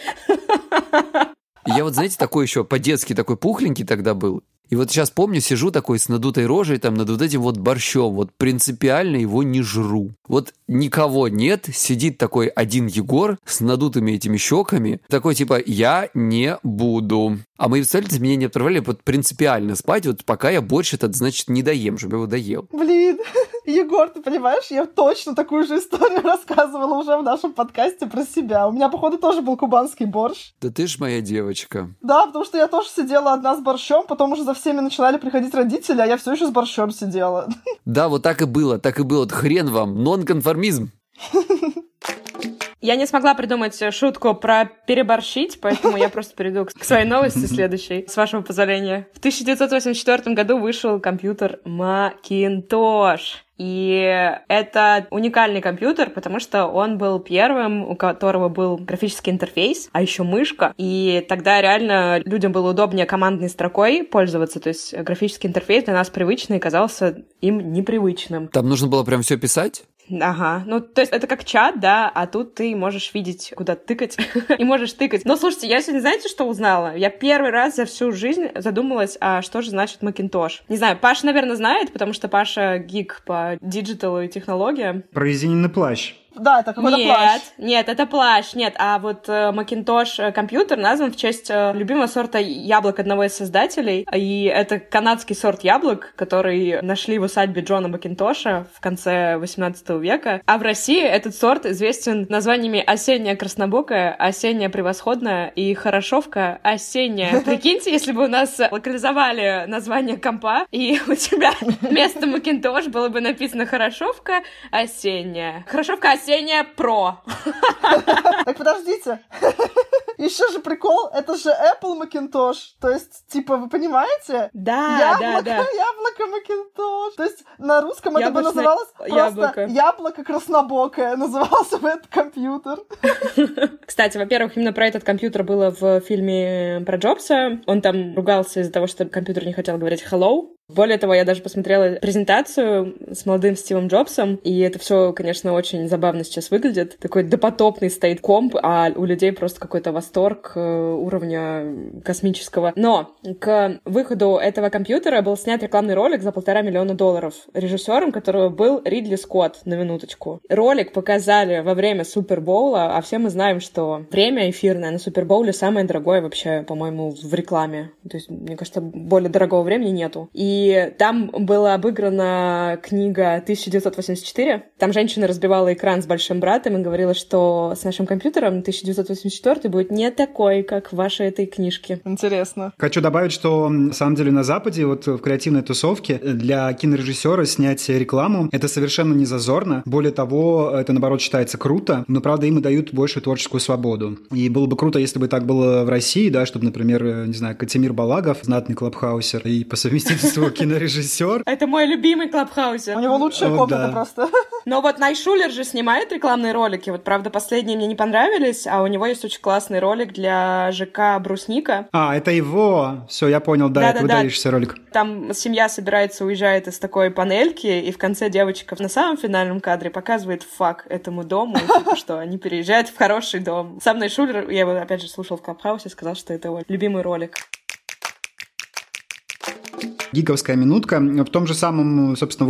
Я вот, знаете, такой еще по-детски такой пухленький тогда был. И вот сейчас помню, сижу такой с надутой рожей, там, над вот этим вот борщом, вот принципиально его не жру. Вот никого нет, сидит такой один Егор с надутыми этими щеками, такой типа «я не буду». А мои представители меня не отправляли вот принципиально спать, вот пока я борщ этот, значит, не доем, чтобы его доел. Блин, Егор, ты понимаешь, я точно такую же историю рассказывала уже в нашем подкасте про себя. У меня, походу, тоже был кубанский борщ. Да ты ж моя девочка. Да, потому что я тоже сидела одна с борщом, потом уже за всеми начинали приходить родители, а я все еще с борщом сидела. Да, вот так и было. Вот хрен вам, нонконформизм. Я не смогла придумать шутку про переборщить, поэтому я просто перейду к своей новости следующей, с вашего позволения. В 1984 году вышел компьютер Macintosh. И это уникальный компьютер, потому что он был первым, у которого был графический интерфейс, а еще мышка. И тогда реально людям было удобнее командной строкой пользоваться. То есть графический интерфейс для нас привычный казался им непривычным. Там нужно было прям все писать? Ага, ну, то есть это как чат, да, а тут ты можешь видеть, куда тыкать, и можешь тыкать. Но, слушайте, я сегодня, знаете, что узнала? Я первый раз за всю жизнь задумалась, а что же значит Macintosh? Не знаю, Паша, наверное, знает, потому что Паша гик по диджиталу и технологиям. Прорезиненный плащ. Да, это какой-то плащ. Нет, это плащ, нет. А вот Macintosh компьютер назван в честь любимого сорта яблок одного из создателей. И это канадский сорт яблок, который нашли в усадьбе Джона Макинтоша в конце 18 века. А в России этот сорт известен названиями «Осенняя краснобокая», «Осенняя превосходная» и «Хорошовка осенняя». Прикиньте, если бы у нас локализовали название компа, и у тебя вместо Macintosh было бы написано «Хорошовка осенняя». «Хорошовка осенняя Pro». Так подождите. Еще же прикол, это же Apple Macintosh. То есть, типа, вы понимаете? Да, Яблоко Macintosh. То есть на русском это бы называлось просто яблоко краснобокое. Назывался бы этот компьютер. Кстати, во-первых, именно про этот компьютер было в фильме про Джобса. Он там ругался из-за того, что компьютер не хотел говорить hello. Более того, я даже посмотрела презентацию с молодым Стивом Джобсом, и это все, конечно, очень забавно сейчас выглядит. Такой допотопный стоит комп, а у людей просто какой-то восторг уровня космического. Но к выходу этого компьютера был снят рекламный ролик за $1,5 миллиона, режиссером которого был Ридли Скотт, на минуточку. Ролик показали во время Супербоула, а все мы знаем, что время эфирное на Супербоуле самое дорогое вообще, по-моему, в рекламе. То есть, мне кажется, более дорогого времени нету. И там была обыграна книга 1984. Там женщина разбивала экран с большим братом и говорила, что с нашим компьютером 1984 будет не такой, как в вашей этой книжке. Интересно. Хочу добавить, что на самом деле на Западе, вот в креативной тусовке, для кинорежиссера снять рекламу — это совершенно не зазорно. Более того, это, наоборот, считается круто, но, правда, им и дают большую творческую свободу. И было бы круто, если бы так было в России, да, чтобы, например, не знаю, Катимир Балагов, знатный клабхаусер и по совместительству кинорежиссер. Это мой любимый клабхаусер. У него лучшая комната просто. Но вот Найшулер же снимает рекламные ролики. Вот, правда, последние мне не понравились, а у него есть очень классный ролик для ЖК «Брусника». А, это его. Все, я понял, да, это выдающийся ролик. Там семья собирается, уезжает из такой панельки, и в конце девочка на самом финальном кадре показывает фак этому дому, типа, что они переезжают в хороший дом. Сам Найшулер, я его, опять же, слушал в Клабхаусе, сказал, что это его любимый ролик. Гиковская минутка. В том же самом, собственно,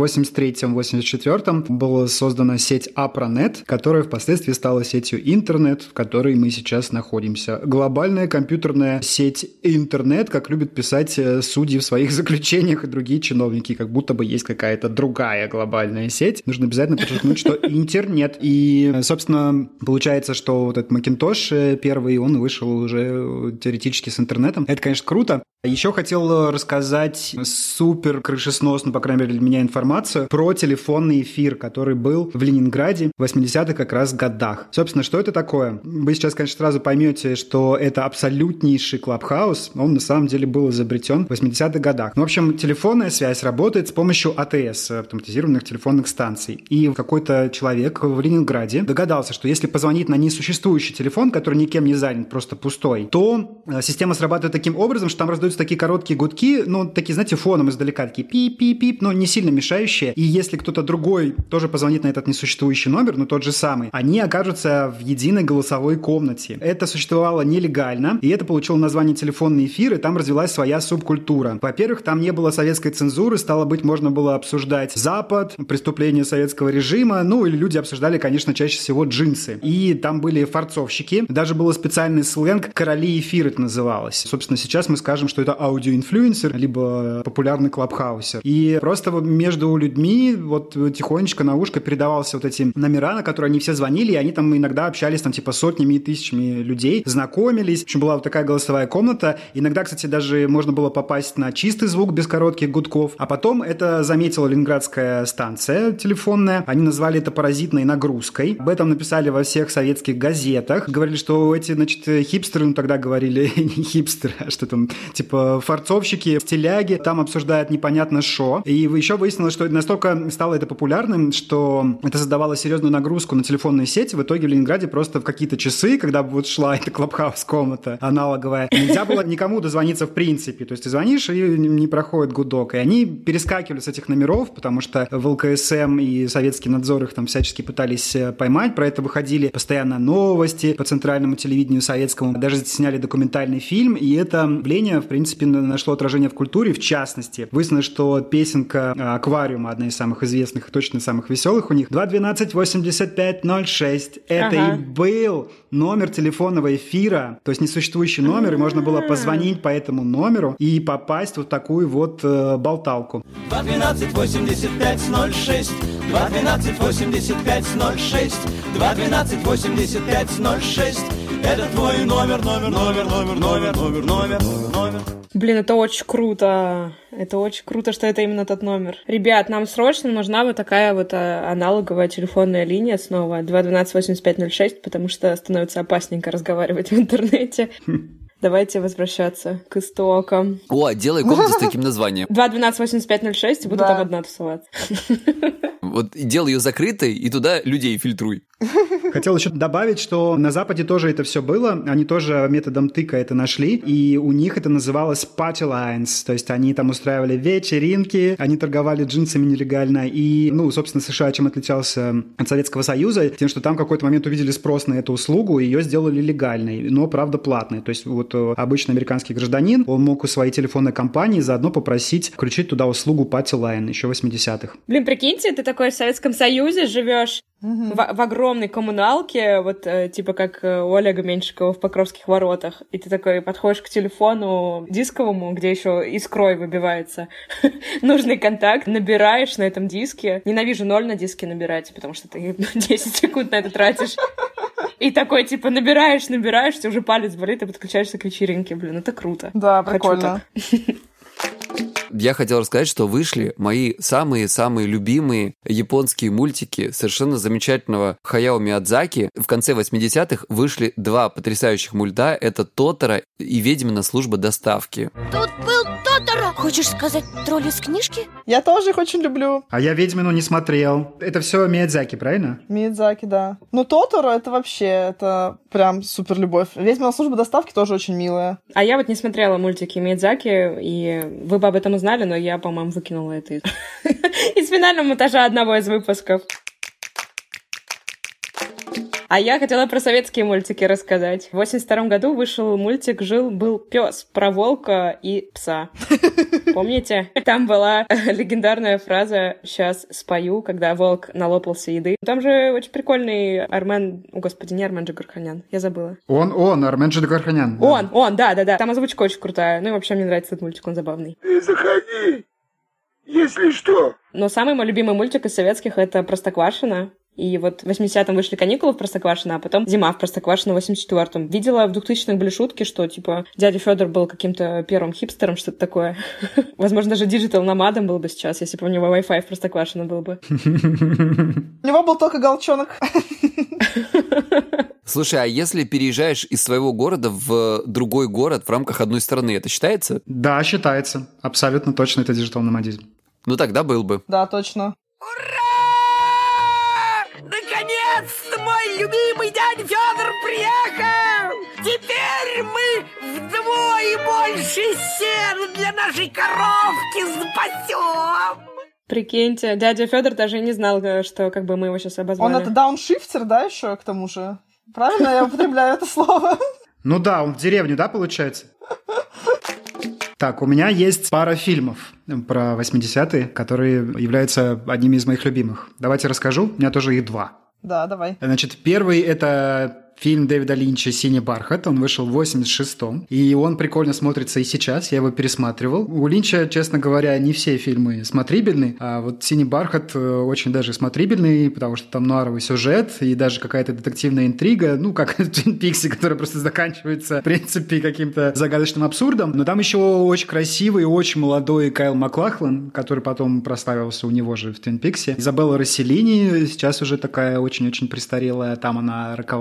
83-84 была создана сеть Apranet, которая впоследствии стала сетью интернет, в которой мы сейчас находимся. Глобальная компьютерная сеть интернет, как любят писать судьи в своих заключениях и другие чиновники, как будто бы есть какая-то другая глобальная сеть. Нужно обязательно подчеркнуть, что интернет. И, собственно, получается, что вот этот Macintosh первый, он вышел уже теоретически с интернетом. Это, конечно, круто. Еще хотел рассказать супер крышесносно, по крайней мере для меня, информацию про телефонный эфир, который был в Ленинграде в 80-х как раз годах. Собственно, что это такое? Вы сейчас, конечно, сразу поймете, что это абсолютнейший клабхаус. Он на самом деле был изобретен в 80-х годах. Ну, в общем, телефонная связь работает с помощью АТС, автоматизированных телефонных станций. И какой-то человек в Ленинграде догадался, что если позвонить на несуществующий телефон, который никем не занят, просто пустой, то система срабатывает таким образом, что там раздаются такие короткие гудки, ну, такие, знаете, фоном издалека, такие пип-пип-пип, но не сильно мешающие. И если кто-то другой тоже позвонит на этот несуществующий номер, но тот же самый, они окажутся в единой голосовой комнате. Это существовало нелегально, и это получило название телефонный эфир, и там развилась своя субкультура. Во-первых, там не было советской цензуры, стало быть, можно было обсуждать Запад, преступления советского режима, ну, или люди обсуждали, конечно, чаще всего джинсы. И там были форцовщики, даже был специальный сленг «короли эфир» это называлось. Собственно, сейчас мы скажем, что это аудиоинфлюенсер, либо популярный клабхаусер. И просто между людьми вот тихонечко на ушко передавался вот эти номера, на которые они все звонили, и они там иногда общались там типа сотнями и тысячами людей, знакомились. В общем, была вот такая голосовая комната. Иногда, кстати, даже можно было попасть на чистый звук без коротких гудков. А потом это заметила ленинградская станция телефонная. Они назвали это паразитной нагрузкой. Об этом написали во всех советских газетах. Говорили, что эти, значит, хипстеры, ну тогда говорили не хипстеры, а что там, типа форцовщики, стиляги, там там обсуждают непонятно что. И еще выяснилось, что настолько стало это популярным, что это создавало серьезную нагрузку на телефонные сети. В итоге в Ленинграде просто в какие-то часы, когда вот шла эта клабхаус-комната аналоговая, нельзя было никому дозвониться в принципе. То есть ты звонишь, и не проходит гудок. И они перескакивали с этих номеров, потому что в ЛКСМ и советский надзор их там всячески пытались поймать. Про это выходили постоянно новости по центральному телевидению советскому. Даже сняли документальный фильм, и это явление, в принципе, нашло отражение в культуре. В частности, выяснилось, что песенка «Аквариума», одна из самых известных и точно самых веселых у них, 212-85-06. Это и был номер телефонного эфира, то есть несуществующий номер, и можно было позвонить по этому номеру и попасть в вот такую вот болталку. 212-85-06, 212-85-06, 212-85-06. Это твой номер. Блин, это очень круто. Это очень круто, что это именно тот номер. Ребят, нам срочно нужна вот такая вот аналоговая телефонная линия снова 212-85-06, потому что становится опасненько разговаривать в интернете. Давайте возвращаться к истокам. О, делай комнату с таким названием. 212-85-06, буду там одна тусоваться. Вот делай ее закрытой, и туда людей фильтруй. Хотел еще добавить, что на Западе тоже это все было. Они тоже методом тыка это нашли. И у них это называлось party lines. То есть они там устраивали вечеринки, они торговали джинсами нелегально. И, собственно, США чем отличался от Советского Союза? Тем, что там в какой-то момент увидели спрос на эту услугу, и ее сделали легальной, но, правда, платной. То есть вот обычный американский гражданин, он мог у своей телефонной компании заодно попросить включить туда услугу party line еще в 80-х. Блин, прикиньте, ты такой в Советском Союзе живешь в огромной коммуналке, вот типа как у Олега Меньшикова в Покровских воротах, и ты такой подходишь к телефону дисковому, где еще искрой выбивается нужный контакт, набираешь на этом диске. Ненавижу 0 на диске набирать, потому что ты 10 секунд на это тратишь. И такой, типа, набираешь, тебе уже палец болит, и подключаешься к вечеринке. Блин, это круто. Да, прикольно. Я хотел рассказать, что вышли мои самые-самые любимые японские мультики совершенно замечательного Хаяо Миядзаки. В конце 80-х вышли 2 потрясающих мульта. Это «Тоторо» и «Ведьмина служба доставки». Тут был Тоторо! Хочешь сказать, тролль из книжки? Я тоже их очень люблю. А я «Ведьмину» не смотрел. Это все Миядзаки, правильно? Миядзаки, да. Ну, Тоторо — это вообще, это прям супер любовь. «Ведьмина служба доставки» тоже очень милая. А я вот не смотрела мультики Миядзаки, и вы бы об этом узнали, но я, по-моему, выкинула это из финального монтажа одного из выпусков. А я хотела про советские мультики рассказать. В 82-м году вышел мультик «Жил-был пес» про волка и пса. Помните? Там была легендарная фраза «Сейчас спою», когда волк налопался еды. Там же очень прикольный Армен... О, господи, не Армен Джигарханян, я забыла. Он, Армен Джигарханян. Да. Он, да. Там озвучка очень крутая. Ну и вообще мне нравится этот мультик, он забавный. Ты заходи, если что. Но самый мой любимый мультик из советских — это «Простоквашино». И вот в 80-м вышли «Каникулы» в «Простоквашино», а потом «Зима» в «Простоквашино» в 84-м. Видела в 2000-х были шутки, что, типа, дядя Федор был каким-то первым хипстером, что-то такое. Возможно, даже диджитал-номадом был бы сейчас, если бы у него Wi-Fi в «Простоквашино» был бы. У него был только галчонок. Слушай, а если переезжаешь из своего города в другой город в рамках одной страны, это считается? Да, считается. Абсолютно точно это диджитал-номадизм. Ну, тогда был бы. Да, точно. Наконец-то мой любимый дядя Федор приехал! Теперь мы вдвое больше сена для нашей коровки запасем! Прикиньте, дядя Федор даже не знал, что как бы мы его сейчас обозвали. Он это дауншифтер, да, еще к тому же? Правильно я употребляю это слово? Ну да, он в деревню, да, получается? Так, у меня есть пара фильмов про 80-е, которые являются одними из моих любимых. Давайте расскажу, у меня тоже их 2. Да, давай. Значит, первый — это фильм Дэвида Линча «Синий бархат». Он вышел в 86-м. И он прикольно смотрится и сейчас. Я его пересматривал. У Линча, честно говоря, не все фильмы смотрибельны. А вот «Синий бархат» очень даже смотрибельный, потому что там нуаровый сюжет и даже какая-то детективная интрига. Ну, как в «Твин Пиксе», которая просто заканчивается, в принципе, каким-то загадочным абсурдом. Но там еще очень красивый и очень молодой Кайл Маклахлан, который потом прославился у него же в «Твин Пиксе». Изабелла Росселлини, сейчас уже такая очень-очень престарелая. Там она роковая дама.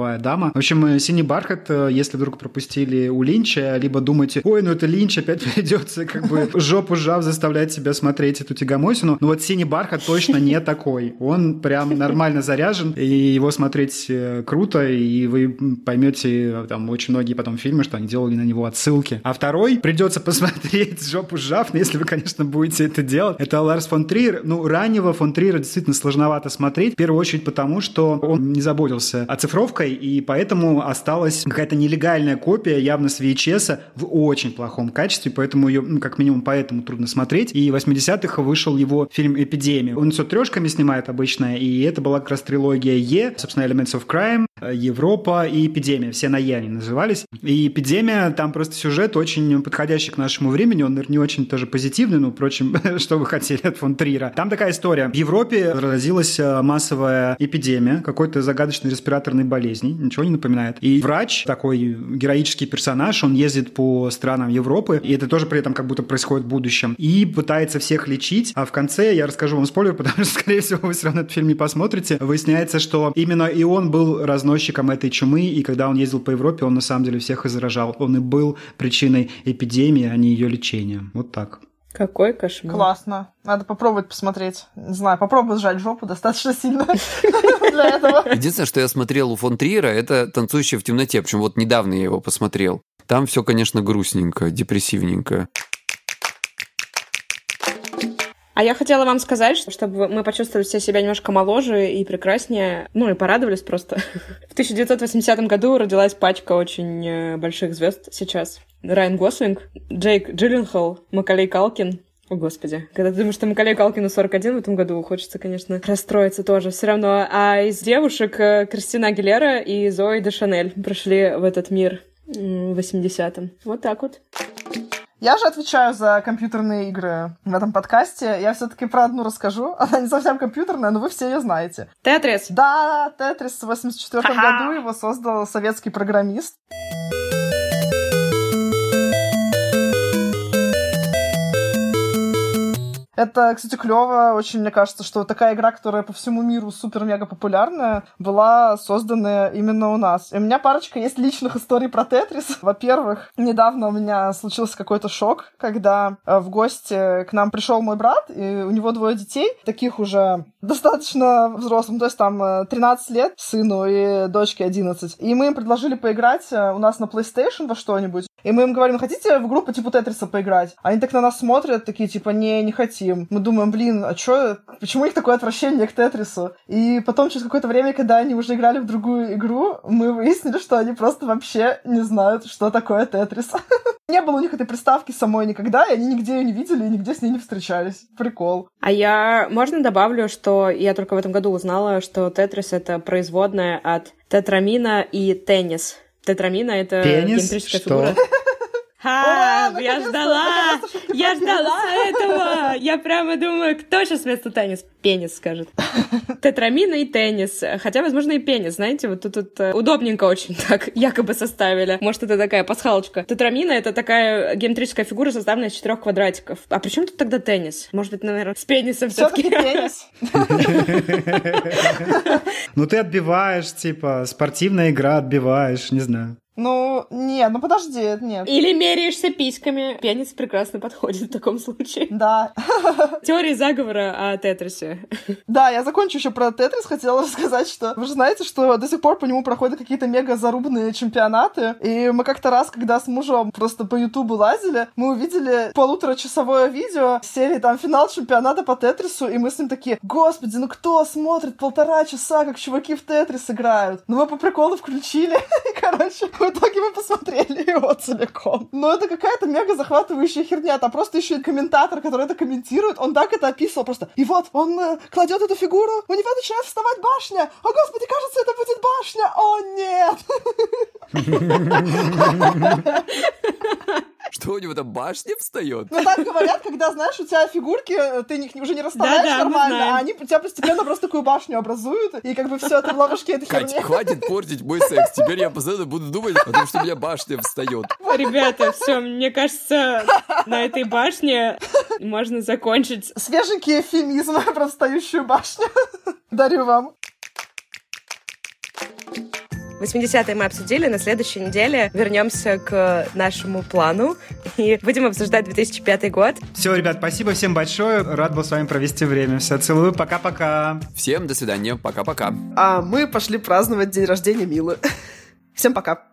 драма. В общем, «Синий бархат», если вдруг пропустили у Линча, либо думаете, ой, ну это Линч, опять придется как бы жопу сжав заставлять себя смотреть эту тягомосину. Но вот «Синий бархат» точно не такой. Он прям нормально заряжен, и его смотреть круто, и вы поймете там очень многие потом фильмы, что они делали на него отсылки. А второй придется посмотреть жопу сжав, если вы, конечно, будете это делать. Это Ларс фон Триер. Ну, раннего фон Триера действительно сложновато смотреть. В первую очередь потому, что он не заботился оцифровкой, и поэтому осталась какая-то нелегальная копия, явно с VHS, в очень плохом качестве, поэтому ее, ну, как минимум, поэтому трудно смотреть. И в 80-х вышел его фильм «Эпидемия». Он все трешками снимает обычно, и это была как раз трилогия Е, собственно, Elements of Crime, Европа и Эпидемия. Все на Е они назывались. И Эпидемия, там просто сюжет очень подходящий к нашему времени, он, наверное, не очень тоже позитивный, ну, впрочем, что вы хотели от фон Триера. Там такая история. В Европе разразилась массовая эпидемия какой-то загадочной респираторной болезни, ничего не напоминает. И врач, такой героический персонаж, он ездит по странам Европы, и это тоже при этом как будто происходит в будущем, и пытается всех лечить. А в конце, я расскажу вам спойлер, потому что, скорее всего, вы все равно этот фильм не посмотрите, выясняется, что именно и он был разносчиком этой чумы, и когда он ездил по Европе, он на самом деле всех и заражал. Он и был причиной эпидемии, а не ее лечения. Вот так. Какой кошмар. Классно. Надо попробовать посмотреть. Не знаю, попробую сжать жопу достаточно сильно для этого. Единственное, что я смотрел у фон Триера, это «Танцующая в темноте». Причем вот недавно я его посмотрел. Там все, конечно, грустненько, депрессивненько. А я хотела вам сказать, чтобы мы почувствовали все себя немножко моложе и прекраснее, ну и порадовались просто. В 1980 году родилась пачка очень больших звезд сейчас. Райан Гослинг, Джейк Джилленхол, Маколей Калкин. О, господи. Когда ты думаешь, что Маколею Калкину 41 в этом году, хочется, конечно, расстроиться тоже. Все равно. А из девушек Кристина Агилера и Зои де Шанель пришли в этот мир в 80-м. Вот так вот. Я же отвечаю за компьютерные игры в этом подкасте. Я все-таки про одну расскажу. Она не совсем компьютерная, но вы все ее знаете. Тетрис. Да, Тетрис в 1984 году его создал советский программист. Это, кстати, клево. Очень, мне кажется, что такая игра, которая по всему миру супер-мега популярная, была создана именно у нас. И у меня парочка есть личных историй про Тетрис. Во-первых, недавно у меня случился какой-то шок, когда в гости к нам пришел мой брат, и у него 2 детей, таких уже достаточно взрослым, то есть там 13 лет сыну и дочке 11. И мы им предложили поиграть у нас на PlayStation во что-нибудь. И мы им говорим, хотите в группу типа Тетриса поиграть? Они так на нас смотрят, такие типа, не хотим. Мы думаем, блин, а чё, почему у них такое отвращение к Тетрису? И потом через какое-то время, когда они уже играли в другую игру, мы выяснили, что они просто вообще не знают, что такое Тетрис. Не было у них этой приставки самой никогда, и они нигде ее не видели, и нигде с ней не встречались. Прикол. А я, можно добавлю, что я только в этом году узнала, что Тетрис — это производная от тетрамина и теннис. Тетрамина — это геометрическая фигура. Я ждала этого! Я прямо думаю, кто сейчас вместо теннис? Пенис скажет. Тетрамина и теннис. Хотя, возможно, и пенис, знаете, вот тут удобненько очень так якобы составили. Может, это такая пасхалочка. Тетрамина — это такая геометрическая фигура, составленная из 4 квадратиков. А при чем тут тогда теннис? Может быть, наверное, с пенисом все-таки пенис. Ну, ты отбиваешь, типа, спортивная игра, отбиваешь, не знаю. Ну, нет, ну подожди, нет. Или меряешься письками. Пенис прекрасно подходит в таком случае. Да. Теория заговора о Тетрисе. Да, я закончу еще про Тетрис. Хотела рассказать, что вы же знаете, что до сих пор по нему проходят какие-то мега зарубные чемпионаты. И мы как-то раз, когда с мужем просто по Ютубу лазили, мы увидели 1,5-часовое видео серии там финал чемпионата по Тетрису, и мы с ним такие, господи, ну кто смотрит 1,5 часа, как чуваки в Тетрис играют? Ну мы по приколу включили, и, короче, в итоге мы посмотрели его целиком. Но это какая-то мега захватывающая херня. Там просто еще и комментатор, который это комментирует, он так это описывал просто. И вот он кладет эту фигуру, у него начинает вставать башня. О, господи, кажется, это будет башня. О, нет! Что, у него там башня встает? Ну, так говорят, когда, знаешь, у тебя фигурки, ты их уже не расставляешь нормально, а они у тебя постепенно просто такую башню образуют, и как бы все это в ловушке этой херни. Кать, хватит портить мой секс. Теперь я постоянно буду думать о том, что у меня башня встает. Ребята, все, мне кажется, на этой башне можно закончить. Свеженький эвфемизм про встающую башню. Дарю вам. 80-е мы обсудили, на следующей неделе вернемся к нашему плану и будем обсуждать 2005 год. Все, ребят, спасибо всем большое. Рад был с вами провести время. Все, целую. Пока-пока. Всем до свидания. Пока-пока. А мы пошли праздновать день рождения Милы. Всем пока.